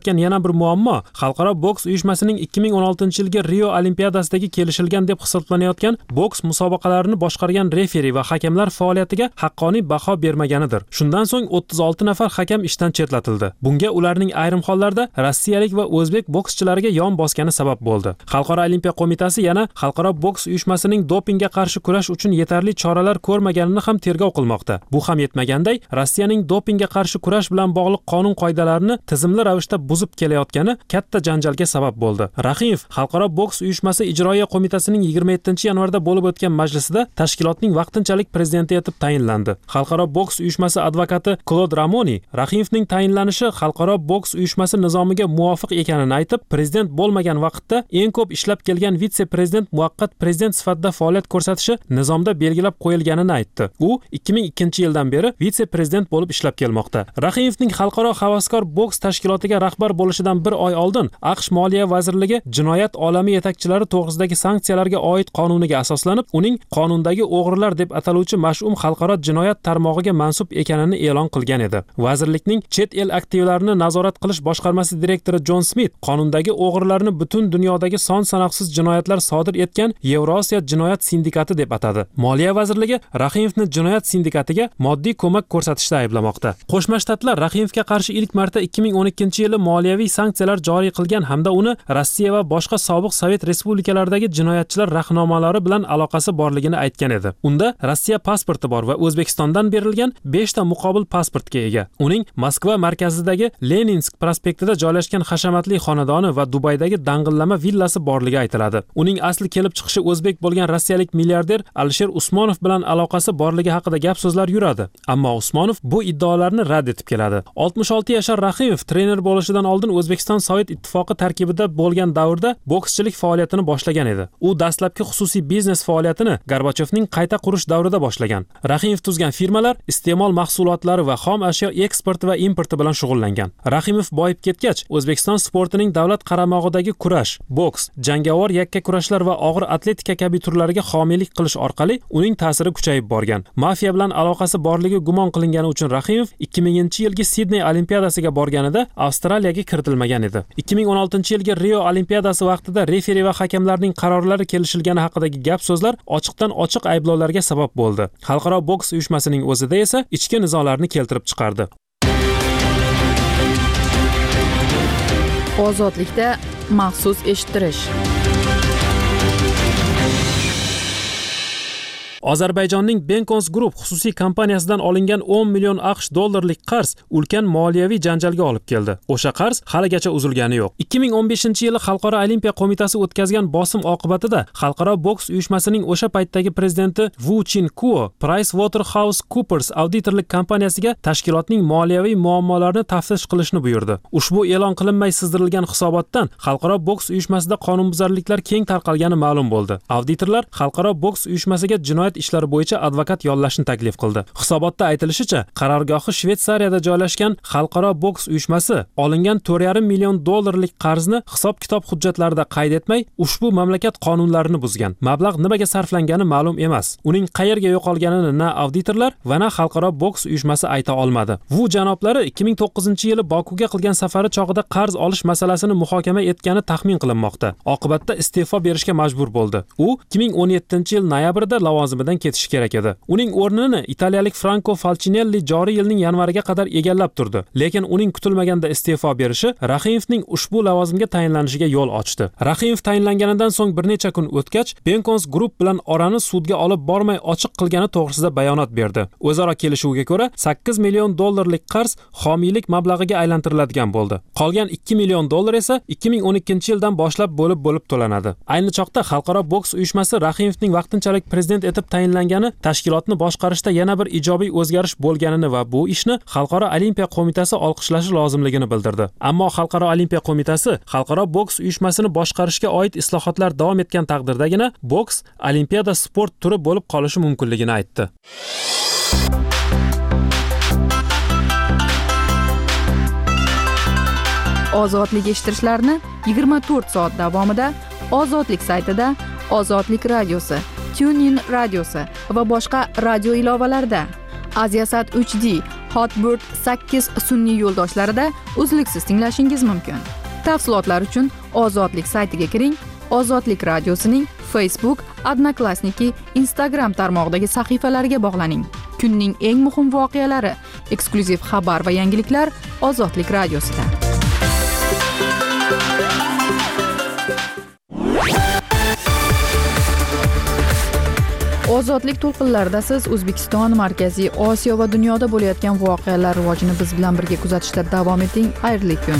kelayotgan yana bir muammo xalqaro boks uyushmasining 2016-yilgi Rio Olimpiadasidagi kelishilgan deb hisoblanayotgan boks musobaqalarini boshqargan referi va hakamlar faoliyatiga haqqoniy baho bermaganidir. Shundan so'ng 36 nafar hakam ishdan chetlatildi. Bunga ularning ayrim hollarda rossiyalik va o'zbek bokschilariga yon bosgani sabab bo'ldi. Xalqaro olimpiya qo'mitasi yana xalqaro boks uyushmasining dopingga qarshi kurash uchun yetarli choralar ko'rmaganini ham tergov qilmoqda. Bu ham yetmaganday, Rossiyaning dopingga qarshi kurash bilan bog'liq qonun qoidalarini tizimli ravishda buzib kelayotgani katta janjalga sabab bo'ldi. Rahimov xalqaro boks uyushmasi ijroiya qo'mitasining 27-yanvarda bo'lib o'tgan majlisida tashkilotning vaqtinchalik prezidenti etib tayinlandi. Xalqaro boks uyushmasi advokati Claude Ramoni Rahimovning tayinlanishi xalqaro boks uyushmasi nizomiga muvofiq ekanini aytib, prezident bo'lmagan vaqtda eng ko'p ishlab kelgan vitse-prezident muvaqqat prezident sifatida faoliyat ko'rsatishi nizomda belgilab qo'yilganini aytdi. U 2002-yildan beri vitse-prezident bo'lib ishlab kelmoqda. Rahimovning xalqaro havaskor boks tashkilotiga rahbar bo'lishidan bir oy oldin AQSh Moliya vazirligi jinoyat olami yetakchilari to'g'risidagi sanksiyalarga oid qonuniga asoslanib, uning qonundagi o'g'rilar deb ataluvchi mash'um xalqaro jinoyat tarmog'iga mansub ekanini e'lon qilgan edi. Vazirlikning chet el aktivlarini nazorat qilish boshqarmasi direktori Jon Smit qonundagi o'g'rilarni butun dunyodagi son sanoqsiz jinoyatlar sodir etgan Yevrosiyo jinoyat sindikati deb atadi. Moliya vazirligi Rahimovni jinoyat sindikatiga moddiy ko'mak ko'rsatishda ayblamoqda. Qo'shma Shtatlar Rahimovga qarshi ilk marta 2012-yili moliyaviy sanksiyalar joriy qilgan hamda uni Rossiya va boshqa sobiq Sovet respublikalaridagi jinoyatchilar rahnomalari bilan aloqasi borligini aytgan edi. Unda Rossiya pasporti bor va O'zbekistondan berilgan 5 ta muqobil pasportga ega. Uning Moskva markazidagi Leninsk prospektida joylashgan hashamatli xonadoni va Dubaydagi dang'illama villasi borligi aytiladi. Uning asli kelib chiqishi o'zbek bo'lgan rossiyalik milliarder Alisher Usmonov bilan aloqasi borligi haqida gap so'zlar yuradi. Ammo Usmonov bu iddaolarni rad etib keladi. 66 yashar Rahimov trener bo'lishidan oldin O'zbekiston Sovet ittifoqi tarkibida bo'lgan davrda bokschilik faoliyatini boshlagan edi. U dastlabki xususiy biznes faoliyatini Gorbachevning qayta qurish davrida boshlagan. Rahimov tuzgan firmalar iste'mol mahsulotlari va xom ashyo eksporti va importi bilan shug'ullangan. Rahimov boyib ketgach, O'zbekiston sportining davlat qaramog'idagi kurash, boks, jangovar yakka kurashlar va og'ir atletika kabi turlariga homiylik qilish orqali uning ta'siri kuchayib borgan. Mafiya bilan aloqasi borligi gumon qilingani uchun Rahimov 2000-yilgi Sidney Olimpiadasiga borganida Avstraliyaga kiritilmagan edi. 2016-yilgi Rio Olimpiadasi vaqtida referi va hakamlarning qarorlari kelishilgani haqidagi gap so'zlar ochiqdan ochiq ayblovlarga sabab bo'ldi. Xalqaro boks uyushmasining o'zida esa ichki nizolarni keltirib chiqardi. Ozodlikda maxsus eshittirish. Ozarbayjonning Benkons Group xususiy kompaniyasidan olingan 10 million AQSh dollarlik qarz ulkan moliyaviy janjalga olib keldi. O'sha qarz haligacha uzilgani yo'q. 2015-yili Xalqaro olimpiya qo'mitasi o'tkazgan bosim oqibatida Xalqaro boks uyushmasining o'sha paytdagi prezidenti Wu Chin-kuo PricewaterhouseCoopers auditorlik kompaniyasiga tashkilotning moliyaviy muammolarini taftish qilishni buyurdi. Ushbu e'lon qilinmay sizdirilgan hisobotdan Xalqaro boks uyushmasida qonunbuzarliklar keng tarqalgani ma'lum bo'ldi. Auditorlar Xalqaro boks uyushmasiga jinoyat ishlari bo'yicha advokat yollashni taklif qildi. Hisobotda aytilishicha, qarorgohi Shvetsariyada joylashgan Xalqaro boks uyushmasi olingan 4,5 million dollarlik qarzni hisob-kitob hujjatlarida qayd etmay, ushbu mamlakat qonunlarini buzgan. Mablag' nimaga sarflangani ma'lum emas. Uning qayerga yo'qolganini na auditorlar va na Xalqaro boks uyushmasi ayta olmadi. Wu janoblari 2009-yili Bokuga qilgan safari chog'ida qarz olish masalasini muhokama etgani taxmin qilinmoqda. Oqibatda iste'fo berishga majbur bo'ldi. U 2017-yil noyabrda lavozimidan ketishi kerak edi. Uning o'rnini italiyalik Franco Falcinelli joriy yilning yanvariga qadar egallab turdi. Lekin uning kutilmaganda iste'fo berishi Rahimovning ushbu lavozimga tayinlanishiga yo'l ochdi. Rahimov tayinlanganidan so'ng bir necha kun o'tgach, Benkons Group bilan orani sudga olib bormay ochiq qilgani to'g'risida bayonot berdi. O'zaro kelishuvga ko'ra 8 million dollarlik qarz homiylik mablag'iga aylantiriladigan bo'ldi. Qolgan 2 million dollar esa 2012-yildan boshlab bo'lib to'lanadi. Ayni chog'da Xalqaro boks uyushmasi Rahimovning vaqtinchalik prezident etib tayinlangani tashkilotni boshqarishda yana bir ijobiy o'zgarish bo'lganini va bu ishni Xalqaro olimpiya qo'mitasi olqishlashi lozimligini bildirdi. Ammo Xalqaro olimpiya qo'mitasi Xalqaro boks uyushmasini boshqarishga oid islohotlar davom etgan taqdirdagina boks olimpiada sport turi bo'lib qolishi mumkinligini aytdi. Ozodlik eshittirishlarni 24 soat davomida Ozodlik saytida, Ozodlik radiosi, TuneIn radiosi va boshqa radio ilovalarda, Aziasat HD, Hotbird 8 sun'iy yo'ldoshlarida uzluksiz tinglashingiz mumkin. Tafsilotlar uchun Ozodlik saytiga kiring. Ozodlik radiosining Facebook, Odnoklassniki, Instagram tarmog'idagi sahifalariga bog'laning. Kunning eng muhim voqealari, eksklyuziv xabar va yangiliklar Ozodlik radiosida. Ozodlik to'lqinlarida siz O'zbekiston, Markaziy Osiyo va dunyoda bo'layotgan voqealar rivojini biz bilan birga kuzatishda davom eting. Xayrli kun.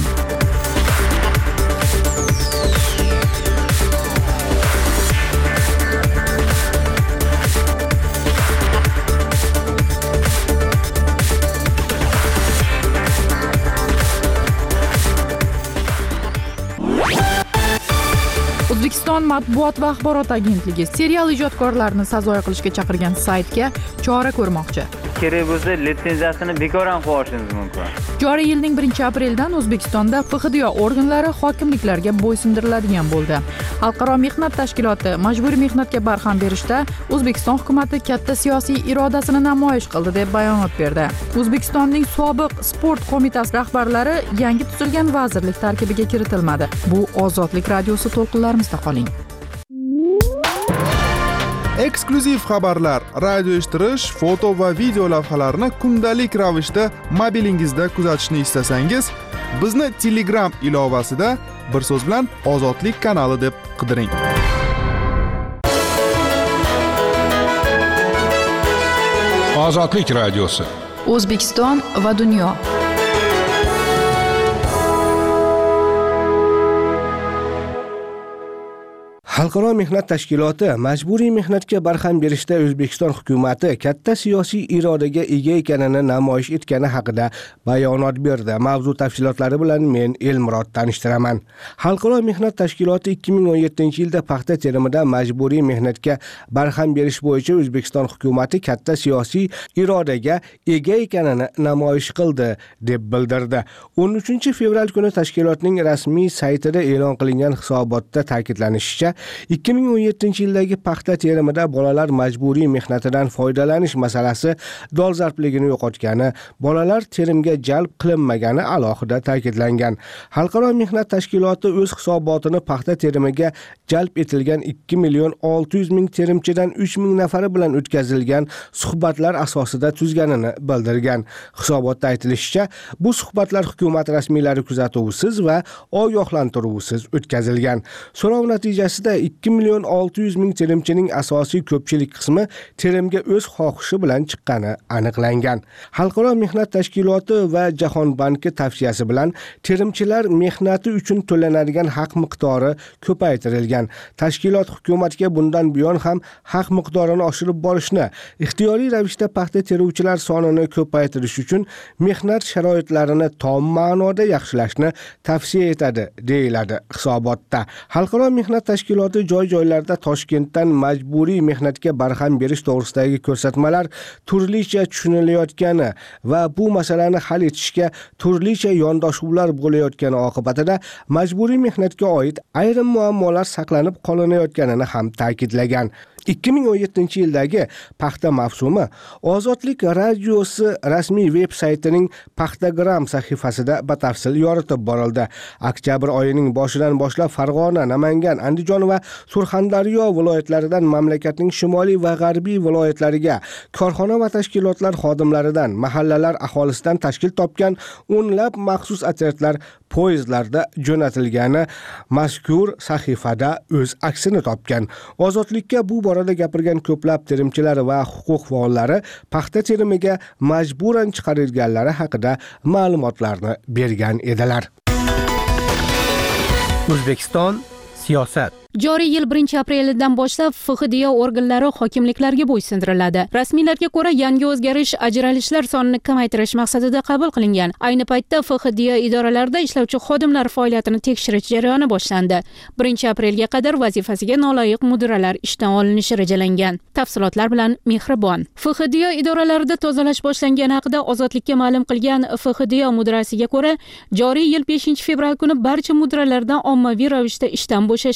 O'zbekiston matbuot va axborot agentligi serial ijodkorlarini sazoy qilishga chaqirgan saytga chora ko'rmoqchi. Kerak bo'lsa, litsenziyasini bekor ham qo'yishingiz mumkin. Joriy yilning 1-apreldan O'zbekistonda FHDYO organlari hokimliklarga bo'ysundiriladigan bo'ldi. Xalqaro mehnat tashkiloti majburiy mehnatga barham berishda O'zbekiston hukumatı katta siyosiy irodasini namoyish qildi deb bayonot berdi. O'zbekistonning sobiq sport qo'mitasi rahbarlari yangi tuzilgan vazirlik tarkibiga kiritilmadi. Bu Ozodlik radiosi to'lqinlarimizda qoling. Eksklyuziv xabarlar, radio eshittirish, foto va video lavhalarni kundalik ravishda mobilingizda kuzatishni istasangiz, bizni Telegram ilovasida bir so'z bilan Ozodlik kanali deb qidiring. Ozodlik radiosi. O'zbekiston va dunyo. Xalqaro mehnat tashkiloti majburiy mehnatga barham berishda O'zbekiston hukumatı katta siyosiy irodaga ega ekanini namoyish etgani haqida bayonot berdi. Mavzu tafsilotlari bilan men Elmurod tanishtiraman. Xalqaro mehnat tashkiloti 2017-yilda paxta terimida majburiy mehnatga barham berish bo'yicha O'zbekiston hukumatı katta siyosiy irodaga ega ekanini namoyish qildi deb bildirdi. 13-fevral kuni tashkilotning rasmiy saytida e'lon qilingan hisobotda ta'kidlanishicha, 2017-yildagi paxta terimida bolalar majburiy mehnatidan foydalanish masalasi dolzarbligini yo'qotgani, bolalar terimga jalb qilinmagani alohida ta'kidlangan. Xalqaro mehnat tashkiloti o'z hisobotini paxta terimiga jalb etilgan 2.600.000 terimchidan 3.000 nafari bilan o'tkazilgan suhbatlar asosida tuzganini bildirgan. Hisobotda aytilishicha, bu suhbatlar hukumat rasmiylari kuzatuvisiz va ogohlantiruvisiz o'tkazilgan. So'rov natijasida 2.600.000 terimchining asosiy ko'pchilik qismi terimga o'z xohishi bilan chiqqani aniqlangan. Xalqaro mehnat tashkiloti va Jahon banki tavsiyasi bilan terimchilar mehnati uchun to'lanadigan haq miqdori ko'paytirilgan. Tashkilot hukumatga bundan buyon ham haq miqdorini oshirib borishni, ixtiyoriy ravishda paxta teruvchilar sonini ko'paytirish uchun mehnat sharoitlarini tom ma'noda yaxshilashni tavsiya etadi, deyiladi hisobotda. Xalqaro mehnat tashkiloti joy-joylarda Toshkentdan majburiy mehnatga barham berish to'g'risidagi ko'rsatmalar turlicha tushunilayotgani va bu masalani hal etishga turlicha yondashuvlar bo'layotgani oqibatida majburiy mehnatga oid ayrim muammolar saqlanib qolinayotganini ham ta'kidlagan. 2017-yildagi paxta mavsumi Ozodlik radiosi rasmiy veb-saytining Paxtagram sahifasida batafsil yoritib borildi. Oktyabr oyining boshidan boshlab Farg'ona, Namangan, Andijon va Surxondaryo viloyatlaridan mamlakatning shimoliy va g'arbiy viloyatlariga korxona va tashkilotlar xodimlaridan, mahallalar aholisidan tashkil topgan o'nlab maxsus otryadlar poyezdlarda jo'natilgani mazkur sahifada o'z aksini topgan. Ozodlikka bu borada gapirgan ko'plab terimchilar va huquq faollari paxta terimiga majburan chiqarilganlari haqida ma'lumotlarni bergan edilar. O'zbekiston siyosat. Joriy yil 1-aprelidan boshlab FHDYO organlari hokimliklarga bo'ysundiriladi. Rasmiylarga ko'ra, yangi o'zgarish ajralishlar sonini kamaytirish maqsadida qabul qilingan. Ayni paytda FHDYO idoralarida ishlovchi xodimlar faoliyatini tekshirish jarayoni boshlandi. 1-aprelga qadar vazifasiga noloyiq mudiralar ishdan olinishi rejalangan. Tafsilotlar bilan Mehribon. FHDYO idoralarida tozalash boshlangani haqida Ozodlikka ma'lum qilgan FHDYO mudirasiga ko'ra, joriy yil 5-fevral kuni barcha mudiralardan ommaviy ravishda ishdan bo'shash arizasi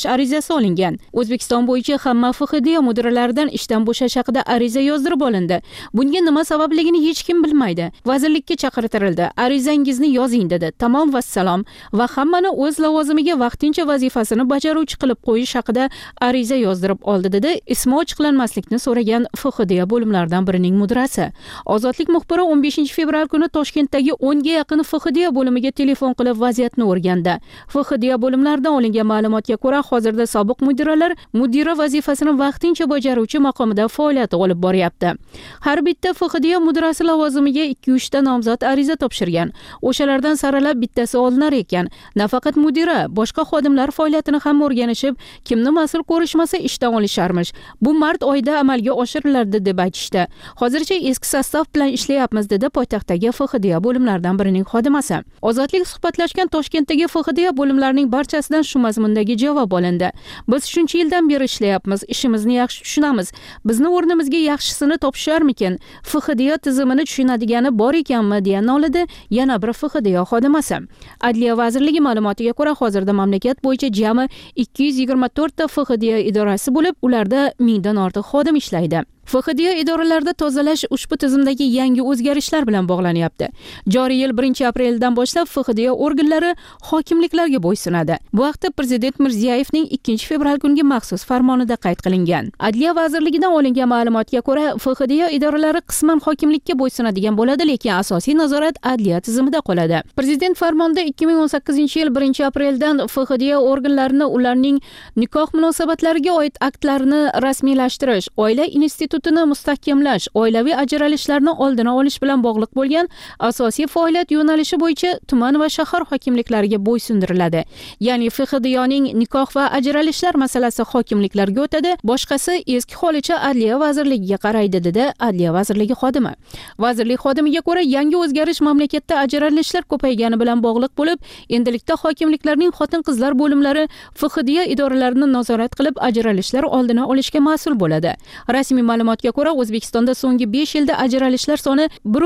darvosi olingan. O'zbekiston bo'yicha hamma FHDYO mudiralaridan ishdan bo'shash haqida ariza yozdirib olindi. Bunga nima sababligini hech kim bilmaydi. Vazirlikka chaqirtirildi. Arizangizni yozing dedi. Tamom vassalom va hammani o'z lavozimiga vaqtincha vazifasini bajaruvchi qilib qo'yish haqida ariza yozdirib oldi dedi ismi ochiqlanmaslikni so'ragan FHDYO bo'limlaridan birining mudirasi. Ozodlik muxbiri 15 fevral kuni Toshkentdagi 10 ga yaqin FHDYO bo'limiga telefon qilib vaziyatni o'rgandi. FHDYO bo'limlaridan olingan ma'lumotga ko'ra, hozirda sobiq mudiralar mudira vazifasini vaqtincha bajaruvchi maqomida faoliyat olib boryapti. Har bitta FHDYO mudirasi lavozimiga 2-3 ta nomzod ariza topshirgan. O'shalardan saralab bittasi olinar ekan. Nafaqat mudira, boshqa xodimlar faoliyatini ham o'rganishib, kimni mas'ul ko'rishmasa ishdan olisharmish. Bu mart oyida amalga oshirilardi deb aytishdi. Hozircha eski sostav bilan ishlayapmiz dedi poytaxtdagi FHDYO bo'limlaridan birining xodimasi. Ozodlik suhbatlashgan Toshkentdagi FHDYO bo'limlarining barchasidan shu mazmundagi javob olindi. Biz shuncha yildan beri ishlayapmiz, ishimizni yaxshi tushunamiz. Bizni o'rnimizga yaxshisini topisharmikin? FHDYO tizimini tushunadigani bor ekanmi deya nolidi yana bir FHDYO xodimasi. Adliya vazirligi ma'lumotiga ko'ra, hozirda mamlakat bo'yicha jami 224 ta FHDYO idorasi bo'lib, ularda 1000 dan ortiq xodim ishlaydi. FHDYO idoralarida tozalash ushbu tizimdagi yangi o'zgarishlar bilan bog'lanyapti. Joriy yil 1-apreldan boshlab FHDYO organlari hokimliklarga bo'ysunadi. Bu haqda Prezident Mirziyoyevning 2-fevral kungi maxsus farmonida qayd qilingan. Adliya vazirligidan olingan ma'lumotga ko'ra, FHDYO idoralari qisman hokimlikka bo'ysunadigan bo'ladi, lekin asosiy nazorat adliya tizimida qoladi. Prezident farmonida 2018-yil 1-apreldan FHDYO organlarini ularning nikoh munosabatlariga oid aktlarini rasmiylashtirish, oila institutini mustahkamlash, oilaviy ajralishlarni oldini olish bilan bog'liq bo'lgan asosiy faoliyat yo'nalishi bo'yicha tuman va shahar hokimliklariga bo'ysundiriladi. Ya'ni FHDYOning nikoh va ajralishlar masalasi hokimliklarga o'tadi, boshqasi eski holicha Adliya vazirligiga qaraydi dedi Adliya vazirligi xodimi. Vazirlik xodimiga ko'ra, yangi o'zgarish mamlakatda ajralishlar ko'paygani bilan bog'liq bo'lib, endilikda hokimliklarning xotin-qizlar bo'limlari FHDYO idoralarini nazorat qilib, ajralishlar oldini olishga mas'ul bo'ladi. Rasmiy ma'lumotga ko'ra, O'zbekistonda so'nggi 5 yilda ajralishlar soni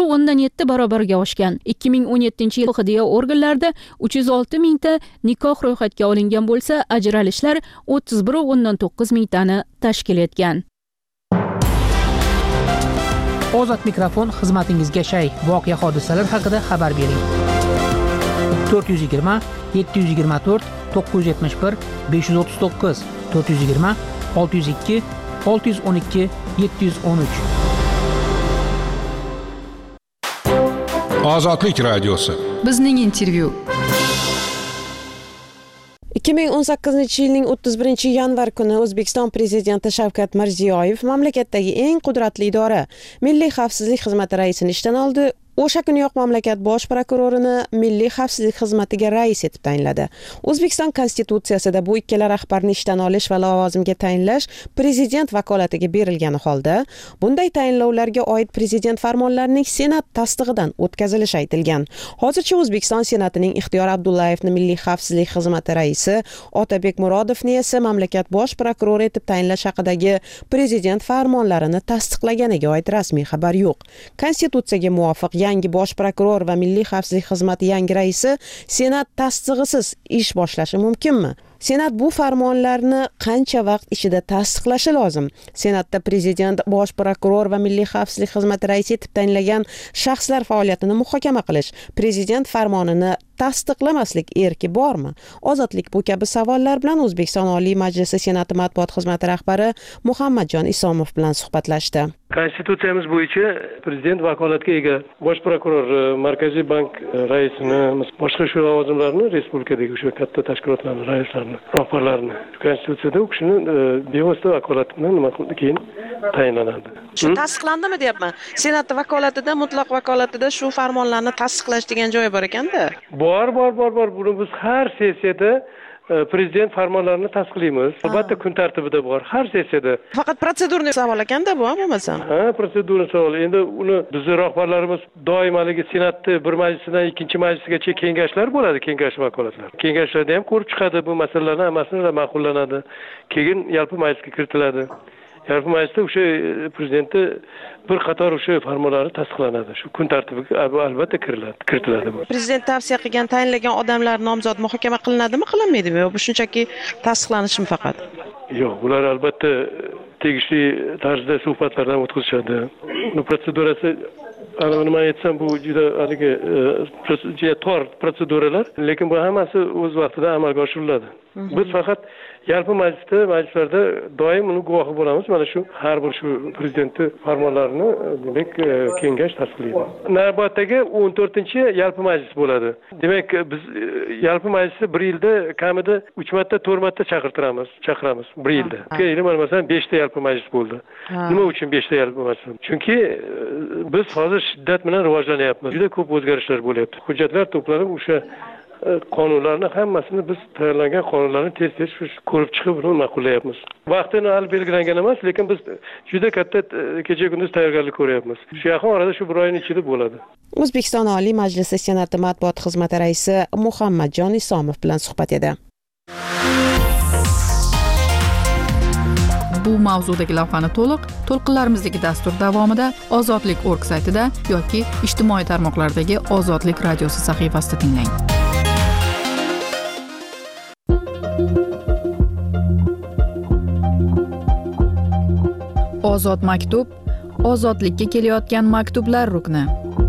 1.7 barobarga oshgan. 2017-yil FHDYO organlarida 306 mingta nikoh ro'yxatga olingan bo'lsa, ajralishlar 31.9 mingtani tashkil etgan. Ozod mikrofon xizmatingizga shay. Voqea hodisalar haqida xabar bering. 420 724 971 539 420 602 612 713. Ozodlik radiosi. Bizning intervyu. 2018-yilning 31-yanvar kuni O'zbekiston prezidenti Shavkat Mirziyoyev mamlakatdagi eng qudratli idora Milliy xavfsizlik xizmati raisini ishdan oldi. O'sha kuniyoq mamlakat bosh prokurorini Milliy xavfsizlik xizmatiga rais etib tayinladi. O'zbekiston konstitutsiyasida bu ikkala rahbarni ishdan olish va lavozimga tayinlash prezident vakolatiga berilgani holda, bunday tayinlovlarga oid prezident farmonlarining Senat tasdig'idan o'tkazilishi aytilgan. Hozircha O'zbekiston Senatining Ixtiyor Abdullayevni Milliy xavfsizlik xizmati raisi, Otabek Murodovni esa mamlakat bosh prokurori etib tayinlash haqidagi prezident farmonlarini tasdiqlaganiga oid rasmiy xabar yo'q. Konstitutsiyaga muvofiq yangi bosh prokuror va Milliy xavfsizlik xizmati yangi raisi Senat tasdig'isiz ish boshlashi mumkinmi? Senat bu farmonlarni qancha vaqt ichida tasdiqlashi lozim? Senatda prezident, bosh prokuror va Milliy xavfsizlik xizmati raisi etib tayinlagan shaxslar faoliyatini muhokama qilish, prezident farmonini tasdiqlamaslik erki bormi? Ozodlik bu kabi savollar bilan O'zbekiston Oliy Majlisi Senati matbuot xizmati rahbari Muhammadjon Isomov bilan suhbatlashdi. Konstitutsiyamiz bo'yicha prezident vakolatga ega bosh prokuror, Markaziy bank raisini, boshqa shu lavozimlarni respublikadagi o'sha katta tashkilotlarning raislarini, rahbarlarini konstitutsiyada u kishini bevosita vakolatidan nima qildi keyin tayinlanadi. Shu tasdiqlandimi deyapman. Senat vakolatida, mutlaq vakolatida shu farmonlarni tasdiqlash degan joyi bor ekanda. Bor. Buni biz har sessiyada prezident farmonlarini tasdiqlaymiz. Albatta kun tartibida bor har sessiyada. Faqat protsedurni savol ekanda bu, bo'lmasa. Protsedurni savol. Endi uni bizning rahbarlarimiz doimaligi Senatni bir majlisidan ikkinchi majlisgacha kengashlar bo'ladi, kengash vakolatlar. Kengashlarda ham ko'rib chiqadi bu masalalarni, hammasini ma'qullanadi. Keyin yalpi majlisga kiritiladi. yalpi majlisda o'sha prezidentni bir qator o'sha farmonlari tasdiqlanadi. Shu kun tartibiga albatta kiritiladi bu. Prezident tavsiya qilgan, tayinlagan odamlar nomzod muhokama qilinadimi, qilinmaydimi? Yo, bu shunchaki tasdiqlanishmi faqat? Yo'q, bular albatta tegishli tarzda suhbatlardan o'tkazishadi. Uni protsedurasi nima aytsam, bu juda tor protseduralar, lekin bu hammasi o'z vaqtida amalga oshiriladi. Biz faqat yalpi majlislarda doim uni guvohi bo'lamiz. Mana shu har bir shu prezidentni farmonlarini demak kengash tasdiqlaydi. Navbatdagi 14-yalpi majlis bo'ladi. Demak biz yalpi majlisni bir yilda kamida 3 marta, 4 marta chaqiramiz bir yilda. Masalan 5 ta yalpi majlis bo'ldi. Nima uchun 5 ta yalpi majlis? Chunki biz hozir shiddat bilan rivojlanyapmiz. Juda ko'p o'zgarishlar bo'lyapti. Hujjatlar to'planib o'sha qonunlarni hammasini biz tayyorlangan qonunlarni tez ko'rib chiqib uni ma'qullayapmiz. Vaqtini hali belgilangan emas, lekin biz juda katta kecha kunduz tayyorgarlik ko'ryapmiz. Shu yaqin orada shu bir oyning ichida bo'ladi. O'zbekiston Oliy Majlisi Senati matbuot xizmati raisi Muhammadjon Isomov bilan suhbat edi. Bu mavzudagi lavhani to'lqinlarimizdagi dastur davomida ozodlik.org saytida yoki ijtimoiy tarmoqlardagi Ozodlik radiosi sahifasida tinglang. Ozod maktub, ozodlikka kelayotgan maktublar rukni.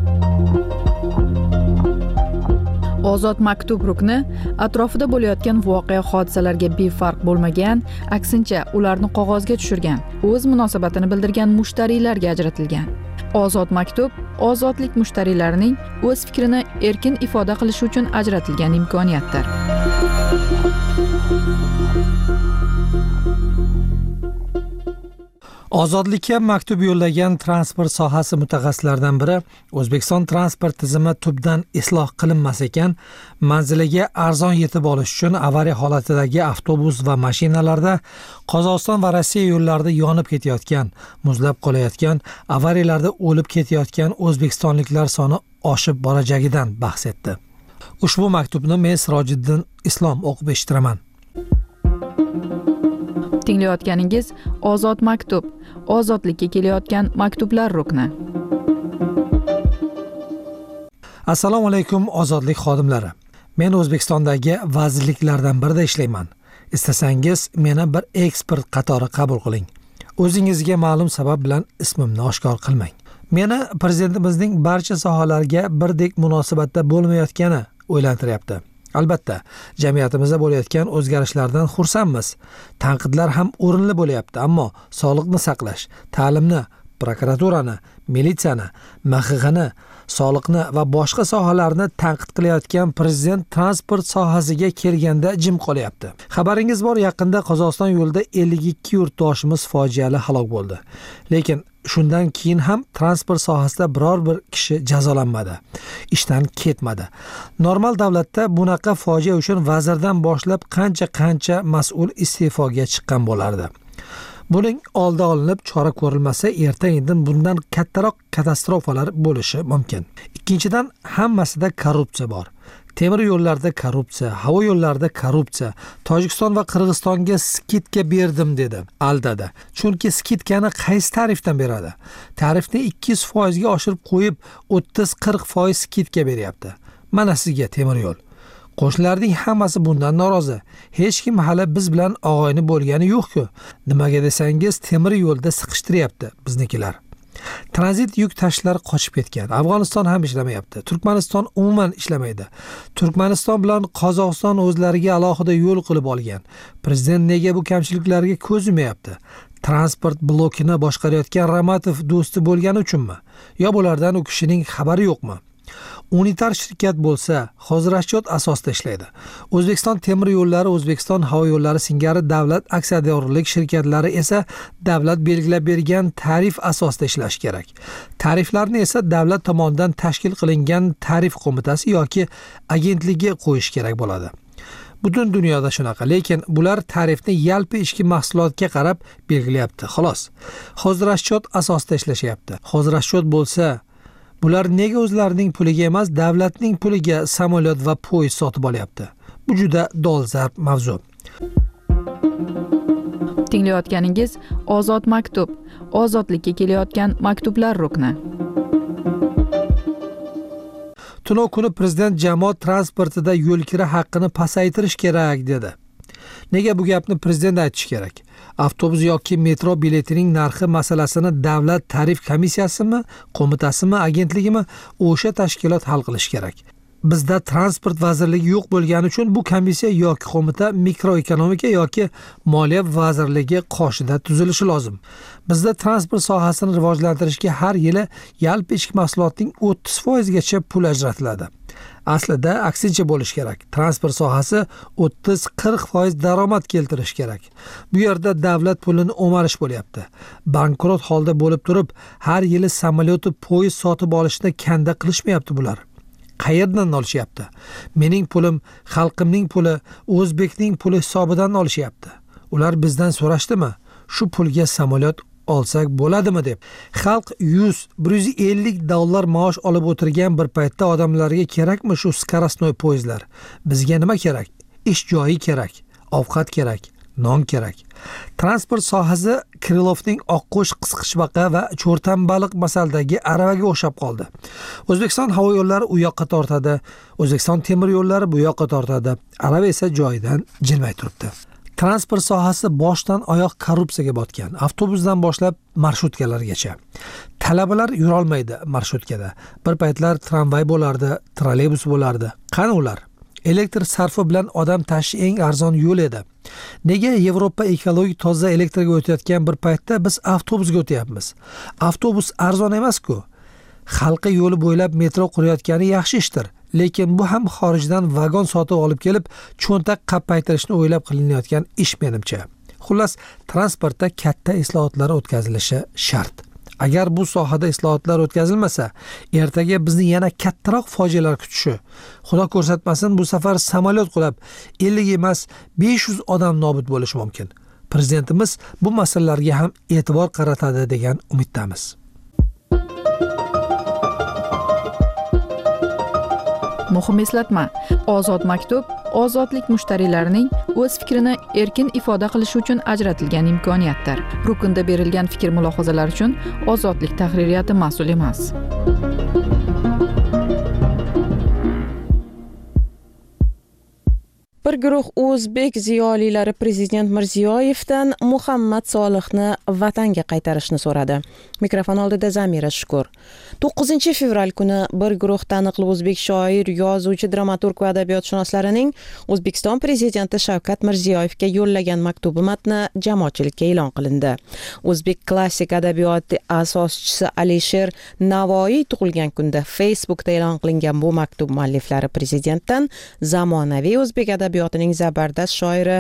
Ozod maktub rukni atrofida bo'layotgan voqea hodisalarga befarq bo'lmagan, aksincha ularni qog'ozga tushirgan, o'z munosabatini bildirgan mushtariylarga ajratilgan. Ozod maktub ozodlik mushtariylarining o'z fikrini erkin ifoda qilishi uchun ajratilgan imkoniyatdir. Ozodlikka maktub yo'llagan transport sohasi mutaxassislaridan biri O'zbekiston transport tizimi tubdan isloh qilinmas ekan, manziliga arzon yetib olish uchun avariya holatidagi avtobus va mashinalarda Qozog'iston va Rossiya yo'llarida yonib ketayotgan, muzlab qolayotgan, avariyalarda o'lib ketayotgan o'zbekistonliklar soni oshib borajagidan bahs etdi. Ushbu maktubni men Sirojiddin Islom o'qib eshitiraman. Tinglayotganingiz Ozod maktub, ozodlikka kelayotgan maktublar rukni. Assalomu alaykum ozodlik xodimlari. Men O'zbekistondagi vazirliklardan birida ishlayman. Istasangiz meni bir ekspert qatori qabul qiling. O'zingizga ma'lum sabab bilan ismimni oshkor qilmang. Meni prezidentimizning barcha sohalarga birdek munosabatda bo'lmayotgani o'ylantiryapti. Albatta, jamiyatimizda bo'layotgan o'zgarishlardan xursandmiz. Tanqidlar ham o'rinli bo'layapti, ammo sog'liqni saqlash, ta'limni, prokuraturani, militsiyani, MXXni, soliqni va boshqa sohalarni tanqid qilayotgan prezident transport sohasiga kelganda jim qolyapti. Xabaringiz bor, yaqinda Qozog'iston yo'lida 52 yurtdoshimiz fojiali halok bo'ldi. Lekin shundan keyin ham transport sohasida biror bir kishi jazolanmadi, ishdan ketmadi. Normal davlatda bunaqa fojia uchun vazirdan boshlab qancha mas'ul iste'foga chiqqan bo'lardi. Buning oldi olinib, chora ko'rilmasa, erta-indin bundan kattaroq katastrofalar bo'lishi mumkin. Ikkinchidan, hammasida korrupsiya bor. Temir yo'llarda korrupsiya, havo yo'llarida korrupsiya. Tojikiston va Qirg'izistonga skitka berdim dedi, aldadi. Chunki skitkani qaysi tarifdan beradi? Tarifni 200% ga oshirib qo'yib, 30-40% skitka beryapti. Mana sizga temir yo'l. Qo'shnilarning hammasi bundan norozi. Hech kim hali biz bilan og'ayni bo'lgani yo'q-ku. Nimaga desangiz, temir yo'lda siqishtiryapti biznikilar. Tranzit yuk tashlari qochib ketgan. Afg'oniston ham ishlamayapti. Turkmaniston umuman ishlamaydi. Turkmaniston bilan Qozog'iston o'zlariga alohida yo'l qilib olgan. Prezident nega bu kamchiliklarga ko'z yumayapti? Transport blokini boshqarayotgan Ramatov do'sti bo'lgani uchunmi? Yo bulardan u kishining xabari yo'qmi? Unitar shirkat bo'lsa, hozir raschot asosida ishlaydi. O'zbekiston temir yo'llari, O'zbekiston havo yo'llari singari davlat aksiyadorlik shirkatlari esa davlat belgilab bergan tarif asosida ishlash kerak. Tariflarni esa davlat tomonidan tashkil qilingan tarif qo'mitasi yoki agentligi qo'yish kerak bo'ladi. Butun dunyoda shunaqa, lekin bular tarifni yalpi ichki mahsulotga qarab belgilayapti, xolos. Hozir raschot asosida ishlashyapti. Hozir raschot bo'lsa, bular nega o'zlarining puliga emas, davlatning puliga samolyot va poyezd sotib olyapti? Bu juda dolzarb mavzu. Tinglayotganingiz Ozod maktub, ozodlikka kelayotgan maktublar rukni. Tunov kuni prezident jamoat transportida yo'l kira haqqini pasaytirish kerak dedi. Nega bu gapni prezident aytishi kerak? Avtobus yoki metro biletining narxi masalasini davlat tarif komissiyasimi, qo'mitasimi, agentligimi o'sha tashkilot hal qilishi kerak. Bizda transport vazirligi yo'q bo'lgani uchun bu komissiya yoki qo'mita mikroekonomika yoki moliya vazirligi qoshida tuzilishi lozim. Bizda transport sohasini rivojlantirishga har yili yalpi ichki mahsulotning 30% gacha pul ajratiladi. Aslida aksincha bo'lishi kerak. Transport sohasi 30-40% daromad keltirish kerak. Bu yerda davlat pulini o'marish bo'lyapti. Bankrot holda bo'lib turib, har yili samolyot, poyezd sotib olishni kanda qilishmayapti bular. Qayerdan olishyapti? Mening pulim, xalqimning puli, o'zbekning puli hisobidan olishyapti. Ular bizdan so'rashdimi? Shu pulga samolyot olsak bo'ladimi deb. Xalq 100-150 dollar maosh olib o'tirgan bir paytda odamlarga kerakmi shu skarasnoy poyezdlar? Bizga nima kerak? Ish joyi kerak, ovqat kerak, non kerak. Transport sohasi Krilovning oqqush, qisqichbaqa va cho'rtanbaliq masaladagi aravaga o'xshab qoldi. O'zbekiston havo yo'llari u yoqqa tortadi, O'zbekiston temir yo'llari bu yoqqa tortadi. Arava esa joyidan jilmay turibdi. Transport sohasi boshdan oyoq korrupsiyaga botgan. Avtobusdan boshlab marshutkalargacha. Talabalar yura olmaydi marshutkada. Bir paytlar tramvay bo'lardi, trolleybus bo'lardi. Qani ular? Elektr sarfi bilan odam tashish eng arzon yo'l edi. Nega Yevropa ekologik toza elektrga o'tayotgan bir paytda biz avtobusga o'tyapmiz? Avtobus arzon emas-ku. Xalqi yo'li bo'ylab metro qurayotgani yaxshi ishdir. Lekin bu ham xorijdan vagon sotib olib kelib, cho'ntak qappaytirishni o'ylab qilinayotgan ish menimcha. Xullas, transportda katta islohotlar o'tkazilishi shart. Agar bu sohada islohotlar o'tkazilmasa, ertaga bizni yana kattaroq fojialar kutishi. Xudo ko'rsatmasin, bu safar samolyot qulab 50 emas 500 odam nobud bo'lishi mumkin. Prezidentimiz bu masalalarga ham e'tibor qaratadi degan umiddamiz. Muhim eslatma. Ozod maktub ozodlik mushtariylarining o'z fikrini erkin ifoda qilishi uchun ajratilgan imkoniyatdir. Rukunda berilgan fikr-mulohazalar uchun Ozodlik tahririyati mas'ul emas. Bir guruh o'zbek ziyolilari prezident Mirziyoyevdan Muhammad Solihni vatanga qaytarishni so'radi. Mikrofon oldida Zamira Shukur. 9-fevral kuni bir guruh taniqli o'zbek shoir, yozuvchi, dramaturg va adabiyotshunoslarining O'zbekiston prezidenti Shavkat Mirziyoyevga yo'llagan maktubi matni jamoatchilikka e'lon qilindi. O'zbek klassik adabiyoti asoschisi Alisher Navoiy tug'ilgan kunda Facebookda e'lon qilingan bu maktub mualliflari prezidentdan zamonaviy o'zbek adabiyotining zabardast shoiri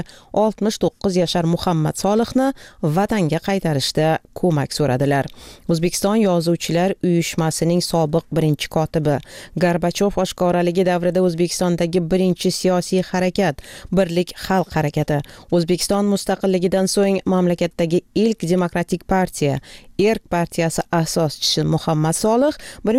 69 yashar Muhammad Solihni vatanga qaytarishda ko'mak so'radilar. O'zbekiston Yozuvchilar uyushmasining sobiq birinchi kotibi, Gorbachov oshkoraligi davrida O'zbekistondagi birinchi siyosiy harakat, Birlik xalq harakati, O'zbekiston mustaqilligidan so'ng mamlakatdagi ilk demokratik partiya, Erk partiyasi asoschisi Muhammad Solih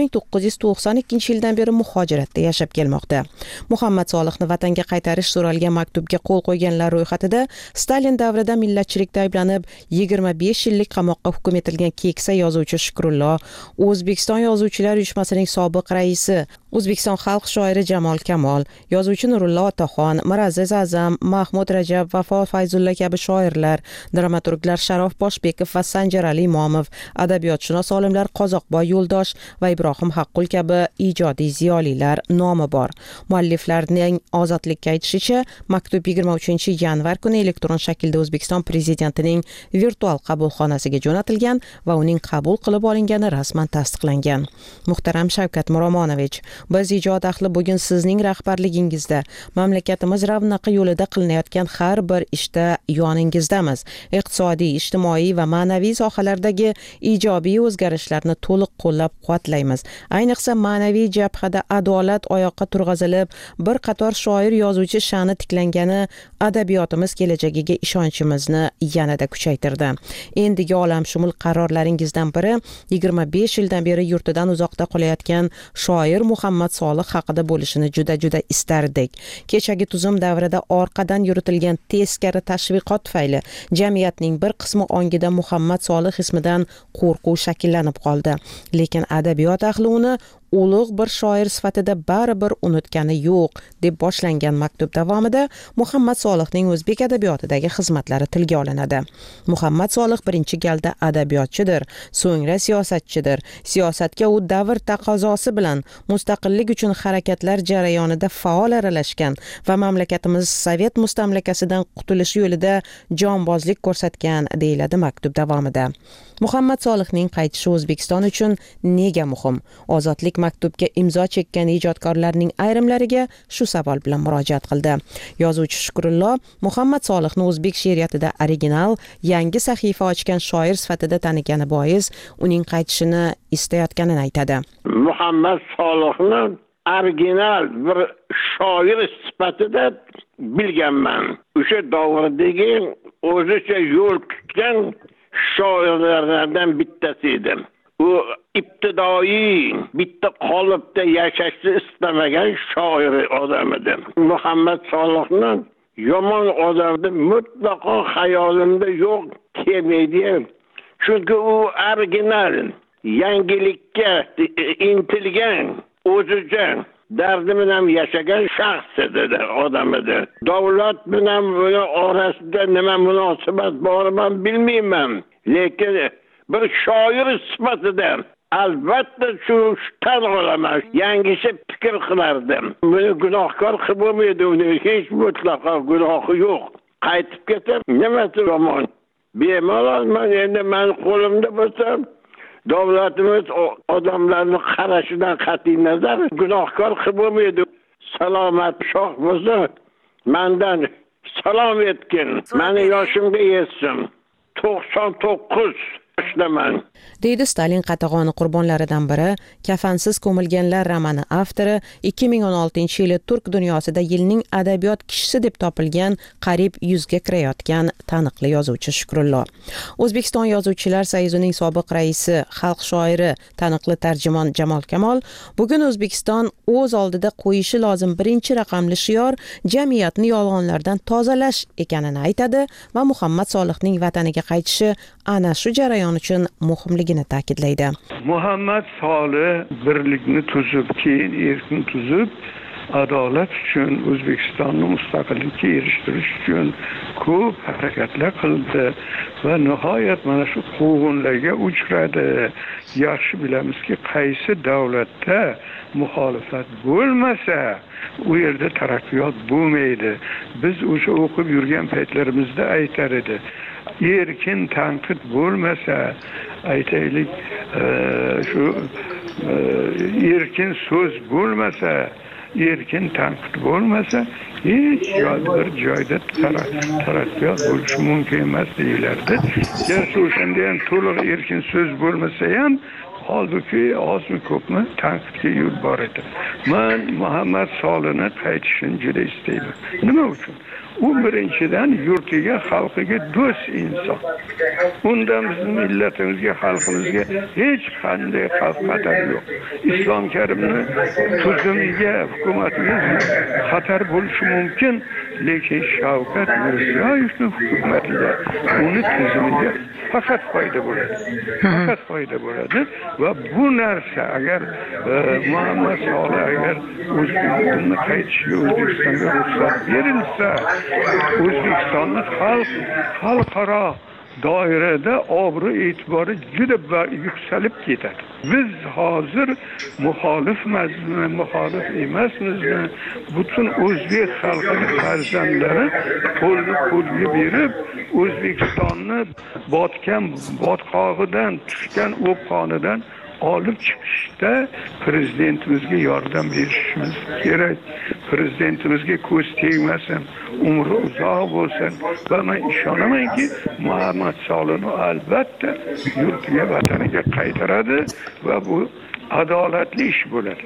1992-yildan beri muhojiratda yashab kelmoqda. Muhammad Solihni vatanga qaytarish so'ralgan maktubga qo'l qo'yganlar ro'yxatida Stalin davrida millatchilikda ayblanib 25 yillik qamoqqa hukm etilgan keksa yozuvchi Shukrullo, O'zbekiston Yozuvchilar uyushmasining sobiq raisi, O'zbekiston xalq shoiri Jamol Kamol, yozuvchi Nurullo Otaxon, Miraziz Azam, Mahmud Rajab, Vafo Fayzulla kabi shoirlar, dramaturglar Sharof Boshbekov va Sanjarali Imomov, adabiyotshunos olimlar Qozoqboy Yo'ldosh va Ibrohim Haqqul kabi ijodiy ziyolilar nomi bor. Mualliflarning ozodlikka aytishicha, maktub 23-yanvar kuni elektron shaklda O'zbekiston prezidentining virtual qabulxonasiga jo'natilgan va uning qabul qilib olingani rasman tasdiqlangan. Muhtaram Shavkat Miromonovich, biz ijod ahli bugun sizning rahbarligingizda mamlakatimiz ravnaqi yo'lida qilinayotgan har bir ishda yoningizdamiz. Iqtisodiy, ijtimoiy va ma'naviy sohalardagi ijobiy o'zgarishlarni to'liq qo'llab-quvvatlaymiz. Ayniqsa ma'naviy jabhada adolat oyoqqa turg'azilib, bir qator shoir, yozuvchi sha'ni tiklangani adabiyotimiz kelajagiga ishonchimizni yanada kuchaytirdi. Endigi olamshumul qarorlaringizdan biri 25 yildan beri yurtidan uzoqda qolayotgan shoir Muhammad Muhammad Solih haqida bo'lishini juda istardik. Kechagi tuzum davrida orqadan yuritilgan teskari tashviqot tufayli jamiyatning bir qismi ongida Muhammad Solih ismidan qo'rquv shakllanib qoldi. Lekin adabiyot ahli uni ulug' bir shoir sifatida baribir unutgani yo'q deb boshlangan maktub davomida Muhammad Solihning o'zbek adabiyotidagi xizmatlari tilga olinadi. Muhammad Solih birinchi galda adabiyotchidir, so'ngra siyosatchidir. Siyosatga u davr taqozosi bilan mustaqillik uchun harakatlar jarayonida faol aralashgan va mamlakatimiz Sovet mustamlakasidan qutulish yo'lida jonbozlik ko'rsatgan deyiladi maktub davomida. Muhammad Solihning qaytishi O'zbekiston uchun nega muhim? Ozodlik maktubga imzo chekkan ijodkorlarning ayrimlariga shu savol bilan murojaat qildi. Yozuvchi Shukrullo Muhammad Solihni o'zbek she'riyatida original, yangi sahifa ochgan shoir sifatida tanigani bois uning qaytishini istayotganini aytadi. Muhammad Solihni original bir shoir sifatida bilganman. O'sha davrdagi o'zicha yo'l tutgan shoirlardan bittasi edi. U ibtidoiy bitta qolipda yashashni istamagan shoir odam edi. Muhammad Solihni yomon odamni mutlaqo xayolimda yo'q kelmaydi. Chunki u original, yangilikka intilgan, o'zicha dardi bilan yashagan shaxs edi, odam edi. Davlat bilan buni orasida nima munosabat bor men bilmayman. Lekin bir shoir sifatida albatta shu tan olaman. Yangicha fikr qilardim. Buni gunohkor qilib bo'lmaydi, uni hech mutlaqo gunohi yo'q. Qaytib ketib, nimasi yomon? Bemalol men qo'limda bo'lsa davlatimiz odamlarni qarashidan qat'iy nazar gunohkor qilib bo'lmaydi. Salomat shoh bo'lsa mendan salom etgin. Meni yoshimga yetsin. 99 yoshdaman. deydi Stalin qatag'oni qurbonlaridan biri, Kafansiz ko'milganlar romani avtori, 2016-yili turk dunyosida yilning adabiyot kishisi deb topilgan qariyb 100 ga kirayotgan taniqli yozuvchi Shukrullo. O'zbekiston Yozuvchilar soyuzining sobiq raisi, xalq shoiri, taniqli tarjimon Jamol Kamol bugun O'zbekiston o'z oldida qo'yishi lozim birinchi raqamli shior jamiyatni yolg'onlardan tozalash ekanini aytadi va Muhammad Solihning vataniga qaytishi ana shu jarayon uchun muhimligini ta'kidlaydi. Muhammad Solih birlikni tuzib, keyin erkin tuzib, adolat uchun, O'zbekistonni mustaqillikka erishtirish uchun ko'p harakatlar qildi va nihoyat mana shu quvg'inlarga uchradi. Yaxshi bilamizki, qaysi davlatda muxolifat bo'lmasa, u yerda taraqqiyot bo'lmaydi. Biz o'sha o'qib yurgan paytlarimizda aytar edi. Erkin tanqid bo'lmasa, aytaylik, shu erkin so'z bo'lmasa, erkin tanqid bo'lmasa, hech bir joyda taraqqiyot bo'lishi mumkin emas deyilardi. Garchi o'shanda ham to'liq erkin so'z bo'lmasa ham, holbuki ozmi ko'pmi tanqidga yo'l bor edi. Men Muhammad Solihni qaytishini juda istayman. Nima uchun? U birinchidan yurtiga, xalqiga do'st inson. Undan bizning millatimizga, xalqimizga hech qanday xavf-xatar yo'q. Islom Karimni tuzumiga, hukumatiga xatar bo'lishi mumkin, lekin Shavkat Mirziyoyevning hukumatiga, uni tuzumiga faqat foyda bo'ladi. Faqat foyda bo'ladi va bu narsa agar Muhammad Solih agar O'zbekistonga qaytishiga O'zbekistonga ruxsat berilsa, O'zbekistonning xalqaro doirada obro' e'tibori juda yuksalib ketadi. Biz hozir muxolifmizmi, muxolif emasmizmi? Butun o'zbek xalqining farzandlari qo'lga berib, O'zbekistonni botqog'idan tushgan o'pqonidan olib chiqishda prezidentimizga yordam berishimiz kerak. Prezidentimizga ko'z tegmasin, umri uzoq bo'lsin va men ishonamanki, Muhammad Solihni albatta yurtiga, vataniga qaytaradi va bu adolatli ish bo'ladi.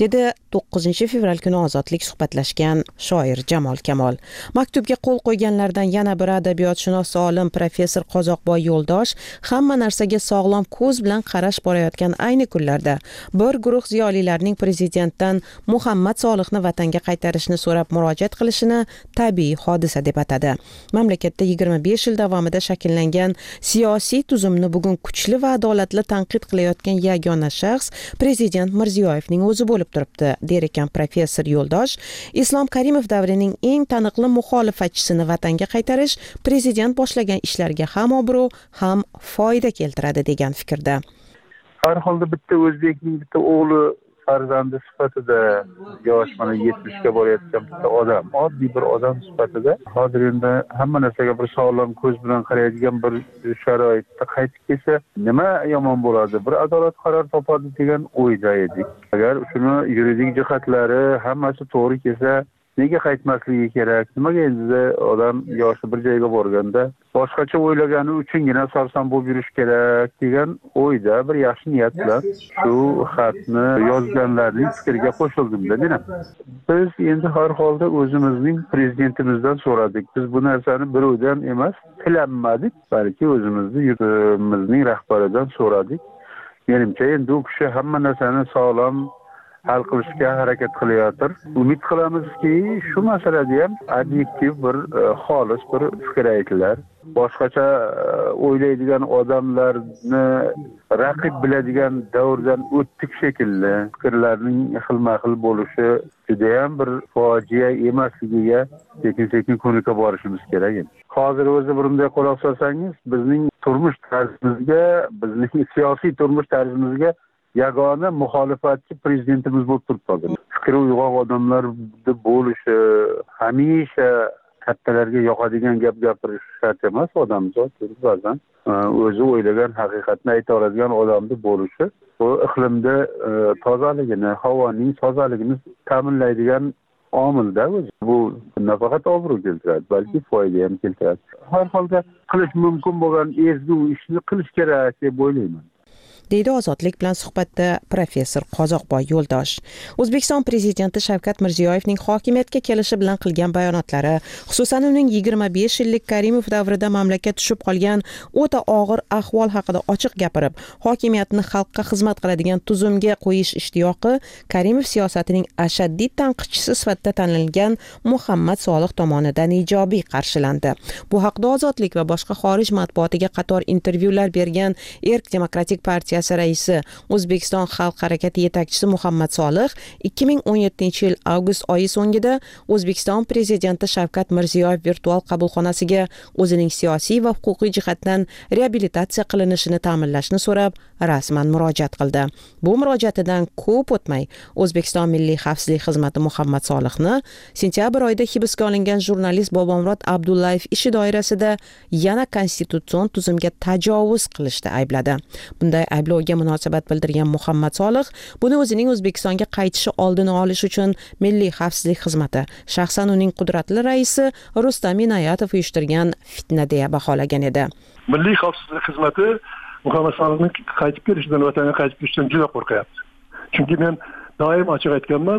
dedi 9 fevral kuni Ozodlik suhbatlashgan shoir Jamol Kamol. Maktubga qo'l qo'yganlardan yana biri adabiyotshunos olim professor Qozoqboy Yo'ldosh hamma narsaga sog'lom ko'z bilan qarash borayotgan ayni kunlarda bir guruh ziyolilarning prezidentdan Muhammad Solihni vatanga qaytarishni so'rab murojaat qilishini tabiiy hodisa deb atadi. Mamlakatda 25 yil davomida shakllangan siyosiy tuzumni bugun kuchli va adolatli tanqid qilayotgan yagona shaxs prezident Mirziyoyevning o'zi bo'lib turibdi, der ekan professor Yo'ldosh. Islom Karimov davrining eng taniqli muxolifatchisini vatanga qaytarish prezident boshlagan ishlarga ham obro' ham foyda keltiradi degan fikrda. Har holda bitta o'zbekning bitta o'g'li farzandi sifatida yosh mana 70 ga borayotgan bitta odam, oddiy bir odam sifatida hozir endi hamma narsaga bir sog'lom ko'z bilan qaraydigan bir sharoitda qaytib kelsa nima yomon bo'ladi? Bir adolat qaror topadi degan o'yda edik. Agar shuni yuridik jihatlari hammasi to'g'ri kelsa nega qaytmasligi kerak? Nimaga endi odam yoshi bir joyga borganda boshqacha o'ylagani uchungina sarson bo'lib yurish kerak degan o'yda bir yaxshi niyat bilan shu xatni yozganlarning fikriga qo'shildim-da men. Biz endi har holda o'zimizning prezidentimizdan so'radik. Biz bu narsani birovdan emas, tilanmadik, balki yurtimizning rahbaridan so'radik. Menimcha endi u kishi hamma narsani sog'lom hal qilishga harakat qilayotir. Umid qilamizki, shu masalada ham obyektiv bir xolis bir fikr aytilar. Boshqacha o'ylaydigan odamlarni raqib biladigan davrdan o'tdik shekilli. Fikrlarning xilma-xil bo'lishi juda ham bir fojia emasligiga sekin-sekin ko'nikib borishimiz kerak. Hozir o'zi bunday quloq solsangiz, bizning turmush tarzimizga, bizning siyosiy turmush tarzimizga yagona muxolifatchi prezidentimiz bo'lib turibdi. Fikri uyg'oq odamlar bo'lishi, hamisha kattalarga yoqadigan gap gapirish shart emas. Odamzod ba'zan o'zi o'ylagan haqiqatni ayta oladigan odamni bo'lishi, bu iqlimda tozaligini, havoning tozaligini ta'minlaydigan omilda o'zi. Bu nafaqat obro' keltiradi, balki foyda ham keltiradi. Har holda qilish mumkin bo'lgan ezgu ishni qilish kerak deb o'ylayman, deydi Ozodlik bilan suhbatda professor Qozoqboy Yo'ldosh. O'zbekiston prezidenti Shavkat Mirziyoyevning hokimiyatga kelishi bilan qilgan bayonotlari, xususan uning 25 yillik Karimov davrida mamlakat tushib qolgan o'ta og'ir ahvol haqida ochiq gapirib, hokimiyatni xalqqa xizmat qiladigan tuzumga qo'yish ishtiyoqi Karimov siyosatining ashaddiy tanqidchisi sifatida tanilgan Muhammad Solih tomonidan ijobiy qarshilandi. Bu haqda Ozodlik va boshqa xorij matbuotiga qator intervyular bergan Erk Demokratik partiya raisi O'zbekiston xalq harakati yetakchisi Muhammad Solih 2017-yil avgust oyi so'ngida O'zbekiston prezidenti Shavkat Mirziyoyev virtual qabulxonasiga o'zining siyosiy va huquqiy jihatdan reabilitatsiya qilinishini ta'minlashni so'rab rasman murojaat qildi. Bu murojaatidan ko'p o'tmay O'zbekiston Milliy xavfsizlik xizmati Muhammad Solihni sentyabr oyida hibsga olingan jurnalist Bobomurod Abdullayev ishi doirasida yana konstitutsion tuzumga tajovuz qilishda aybladi. Bunday ayblovga munosabat bildirgan Muhammad Solih buni o'zining O'zbekistonga qaytishi oldini olish uchun Milliy xavfsizlik xizmati, shaxsan uning qudratli raisi Rustam Inoyatov uyushtirgan fitna deya baholagan edi. Milliy xavfsizlik xizmati Muhammad Solihning qaytib kelishidan, vatanga qaytib kelishidan juda qo'rqyapti. Chunki men doim ochiq aytganman,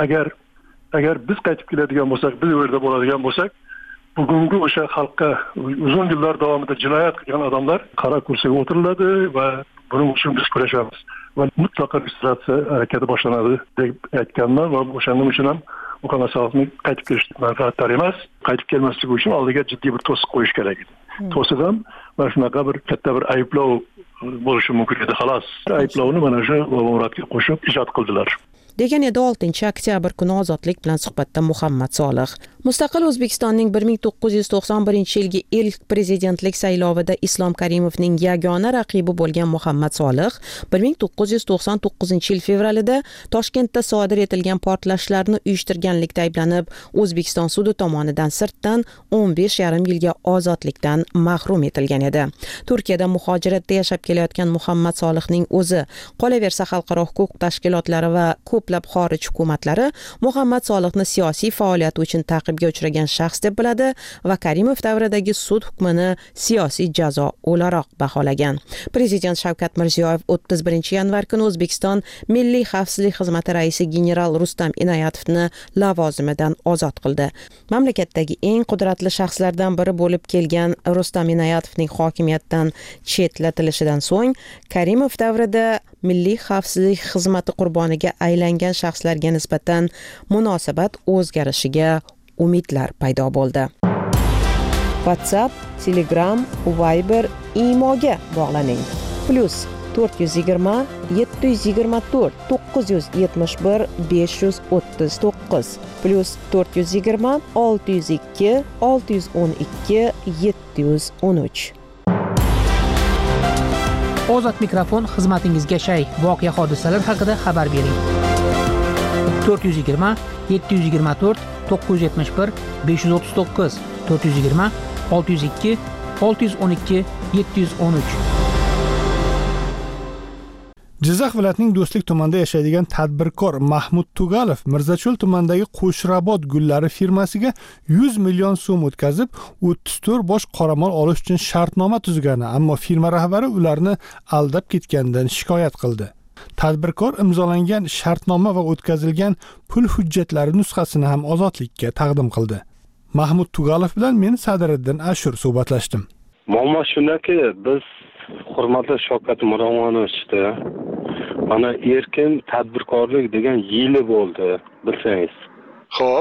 agar biz qaytib keladigan bo'lsak, biz u yerda bo'ladigan bo'lsak, bugungi o'sha xalqqa uzun yillar davomida jinoyat qilgan odamlar qora kursiga o'tiriladi va buning uchun biz kurashamiz va mutlaqo restavratsiya harakati boshlanadi deb aytganman va o'shaning uchun ham Muhammad Solihning qaytib kelishi manfaatdor emas, qaytib kelmasligi uchun oldiga jiddiy bir to'siq qo'yish kerak edi. To'siq ham mana shunaqa bir katta bir ayblov bo'lishi mumkin edi. Xolos, ayblovni mana shu Murodga qo'shib ijod qildilar, degan edi 6 oktyabr kuni Ozodlik bilan suhbatda Muhammad Solih. Mustaqil O'zbekistonning 1991-yilgi ilk prezidentlik saylovida Islom Karimovning yagona raqibi bo'lgan Muhammad Solih 1999-yil fevralida Toshkentda sodir etilgan portlashlarni uyushtirganlikda ayblanib, O'zbekiston sudi tomonidan sirtdan 15,5 yilga ozodlikdan mahrum etilgan edi. Turkiyada muhojiratda yashab kelayotgan Muhammad Solihning o'zi, qolaversa xalqaro huquq tashkilotlari va ko'p ko'plab xorij hukumatlari Muhammad Solihni siyosiy faoliyati uchun ta'qibga uchragan shaxs deb biladi va Karimov davridagi sud hukmini siyosiy jazo o'laroq baholagan. Prezident Shavkat Mirziyoyev 31 yanvar kuni O'zbekiston Milliy xavfsizlik xizmati raisi general Rustam Inoyatovni lavozimidan ozod qildi. Mamlakatdagi eng qudratli shaxslardan biri bo'lib kelgan Rustam Inoyatovning hokimiyatdan chetlatilishidan so'ng Karimov davrida Milliy xavfsizlik xizmati qurboniga aylangan shaxslarga nisbatan munosabat o'zgarishiga umidlar paydo bo'ldi. WhatsApp, Telegram, Viber, Imoga bog'laning. +420 724 971 539 +420 602 612 713. Ozod mikrofon xizmatingizga shay. Voqea hodisalar haqida xabar bering. 420 724 971 539 420 602 612 713. Jizzax viloyatining Do'stlik tumanida yashaydigan tadbirkor Mahmud Tugalov Mirzacho'l tumanidagi Qo'shrabot gullari firmasiga 100 million so'm o'tkazib, 34 bosh qoramol olish uchun shartnoma tuzgani, ammo firma rahbari ularni aldab ketganidan shikoyat qildi. Tadbirkor imzolangan shartnoma va o'tkazilgan pul hujjatlari nusxasini ham ozodlikka taqdim qildi. Mahmud Tugalov bilan men Sadiriddin Ashur suhbatlashdim. Muammo shundaki, biz hurmatli Shavkat Miromonovichda mana erkin tadbirkorlik degan yili bo'ldi, bilsangiz. Xo'p.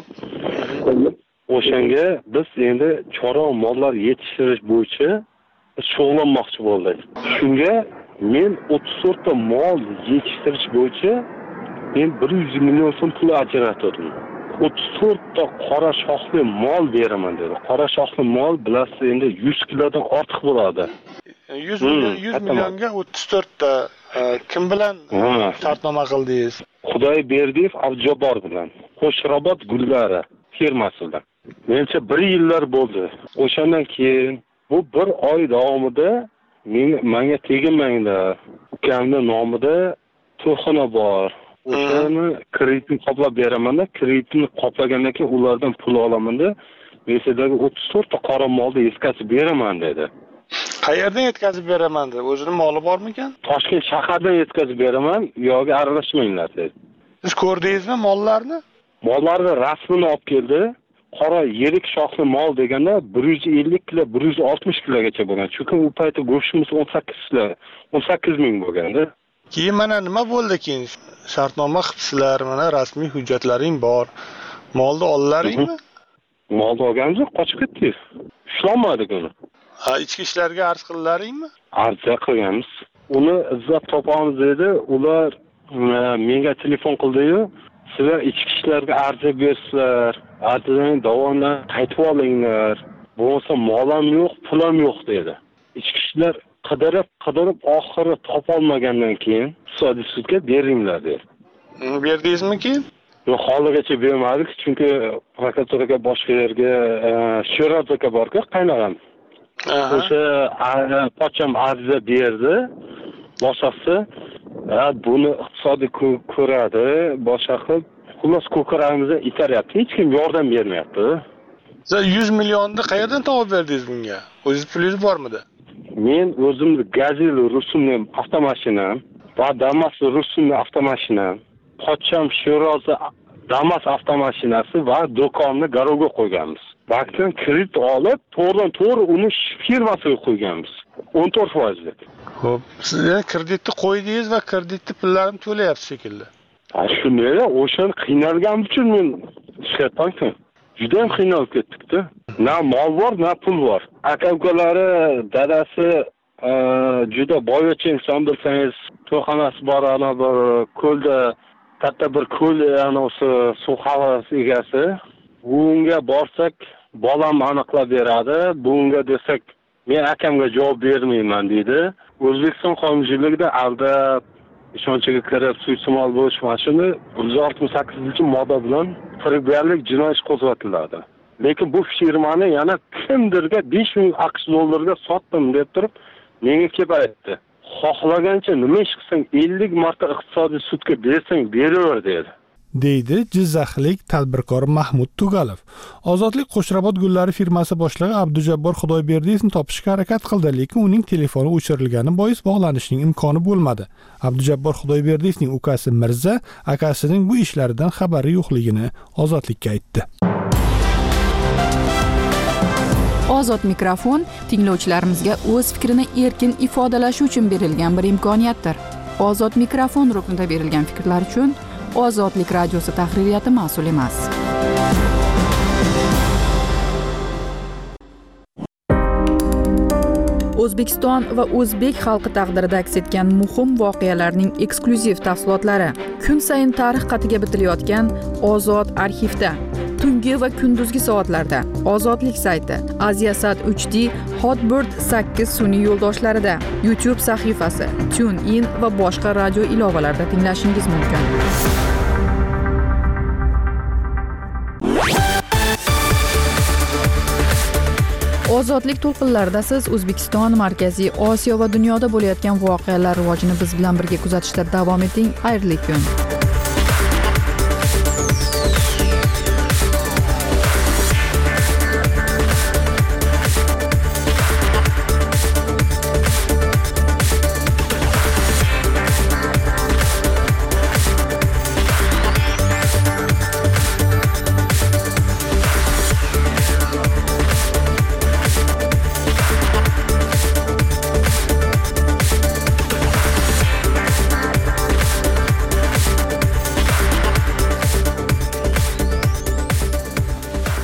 O'shanga biz endi chorva mollar yetishtirish bo'yicha shug'ullanmoqchi bo'ldik. Shunga men 34 ta mol yetishtirish bo'yicha men 100 million so'm pul ajratdim. 34 ta qora shoxli mol beraman dedi. Qora shoxli mol bilasiz endi 100 kilodan ortiq bo'ladi. 100 millionga 34 ta kim bilan shartnoma qildingiz? Xudoyberdiyev Abjabor bilan. Qo'shrabot gullari firmasida. Menimcha 1 yillar bo'ldi. O'shandan keyin bu 1 oy davomida menga teginmanglar. Ukamning nomida to'xona bor. O'shani kreditni qoplab beraman-da, kreditni qoplagandan keyin ulardan pul olaman-da, mesedagi 34 ta qora molni yetkazib beraman dedi. Qayerdan yetkazib beraman dedi? O'zining moli bormikan? Toshkent shahardan yetkazib beraman, yo'q aralashmanglar dedi. Siz ko'rdingizmi mollarni? Mollarni rasmini olib keldi. Qora yirik shoxli mol deganda 150 kilo, 160 kilogagacha bo'lgan. Chunki u paytda go'shtimiz 18 ming bo'lganda. Keyin mana nima bo'ldi keyin? Shartnoma qilibsizlar, mana rasmiy hujjatlaring bor. Molni ollaringmi? Molni olganmiz, qochib ketdik. Ushlanmadik uni. Ichki ishlarga arz qildilaringmi? Arz qilganmiz. Uni izlab topamiz dedi. Ular menga telefon qildi-yu, sizlar ichki ishlarga arz bersizlar, arzdan davomdan qaytib olinglar. Bo'lmasa molam yo'q, pulam yo'q dedi. Ichki ishlar qidirib oxiri topolmagandan keyin iqtisodiy sudga beringlar dedi. Berdingizmi keyin? Yo'q, haligacha bermadik, chunki prokuraturaga boshqa yerga Sho'rozga borga qaynag'am. O'sha pocham ariza berdi. Boshqasi buni iqtisodiy ko'radi, boshqa qilib xullas ko'kragimizdan itaryapti. Hech kim yordam bermayapti. Siz 100 millionni qayerdan topib berdingiz bunga? O'zingiz pulingiz bormidi? Men o'zimni Gazeli rusumli avtomashinam va Damas rusumli avtomashinam, pocham Sho'rozi Damas avtomashinasi va do'konni garovga qo'yganmiz. Bankdan kredit olib, to'g'ridan-to'g'ri uni firmasiga qo'yganmiz. 14%lik. Xo'p, siz kreditni qo'ydingiz va kreditni pullarini to'layapsiz shekilli. Shunday, o'shan qiynalganim uchun men ishlayapman. Juda ham qiynalib ketdik-da. Na mol bor, na pul bor. Aka-ukalari, dadasi juda boyvachcha inson bilsangiz, to'yxonasi bor, ana bir ko'lda, katta bir ko'l, ana o'sha suv havas egasi. Bunga borsak, bolam aniqlab beradi. Bunga desak, men akamga javob bermayman dedi. O'zbekiston qonunchiligida aldab, ishonchiga kirib suiiste'mol bo'lish mashini 168-modda bilan firibgarlik jinoiy ish qo'zg'atiladi. Lekin bu firmani yana kimdirga 5 ming AQSh dollarga sotdim deb turib, menga kelib aytdi. xohlagancha nima ish qilsang 50 marta iqtisodiy sudga bersang beraver dedi. deydi Jizzaxlik tadbirkor Mahmud Tugalov. Ozodlik Qo'shrabot gullari firmasi boshlig'i Abdujabbor Xudoyberdiyevni topishga harakat qildi, lekin uning telefoni o'chirilgani bois bog'lanishning imkoni bo'lmadi. Abdujabbor Xudoyberdiyevning ukasi Mirza akasining bu ishlaridan xabari yo'qligini Ozodlikka aytdi. Ozod mikrofon tinglovchilarimizga o'z fikrini erkin ifodalashi uchun berilgan bir imkoniyatdir. Ozod mikrofon ruknida berilgan fikrlar uchun Ozodlik radiosi tahririyati mas'ul emas. O'zbekiston va o'zbek xalqi taqdirida aks etgan muhim voqealarning eksklyuziv tafsilotlari kun sayin tarix qatiga bitilayotgan Ozod arxivda tungi va kunduzgi soatlarda Ozodlik sayti, Aziasat 3D, Hotbird 8 sun'iy yo'ldoshlarida, YouTube sahifasi, TuneIn va boshqa radio ilovalarida tinglashingiz mumkin. Ozodlik to'lqinlarida siz O'zbekiston, Markaziy Osiyo va dunyoda bo'layotgan voqealar rivojini biz bilan birga kuzatishda davom eting. Xayrli kun.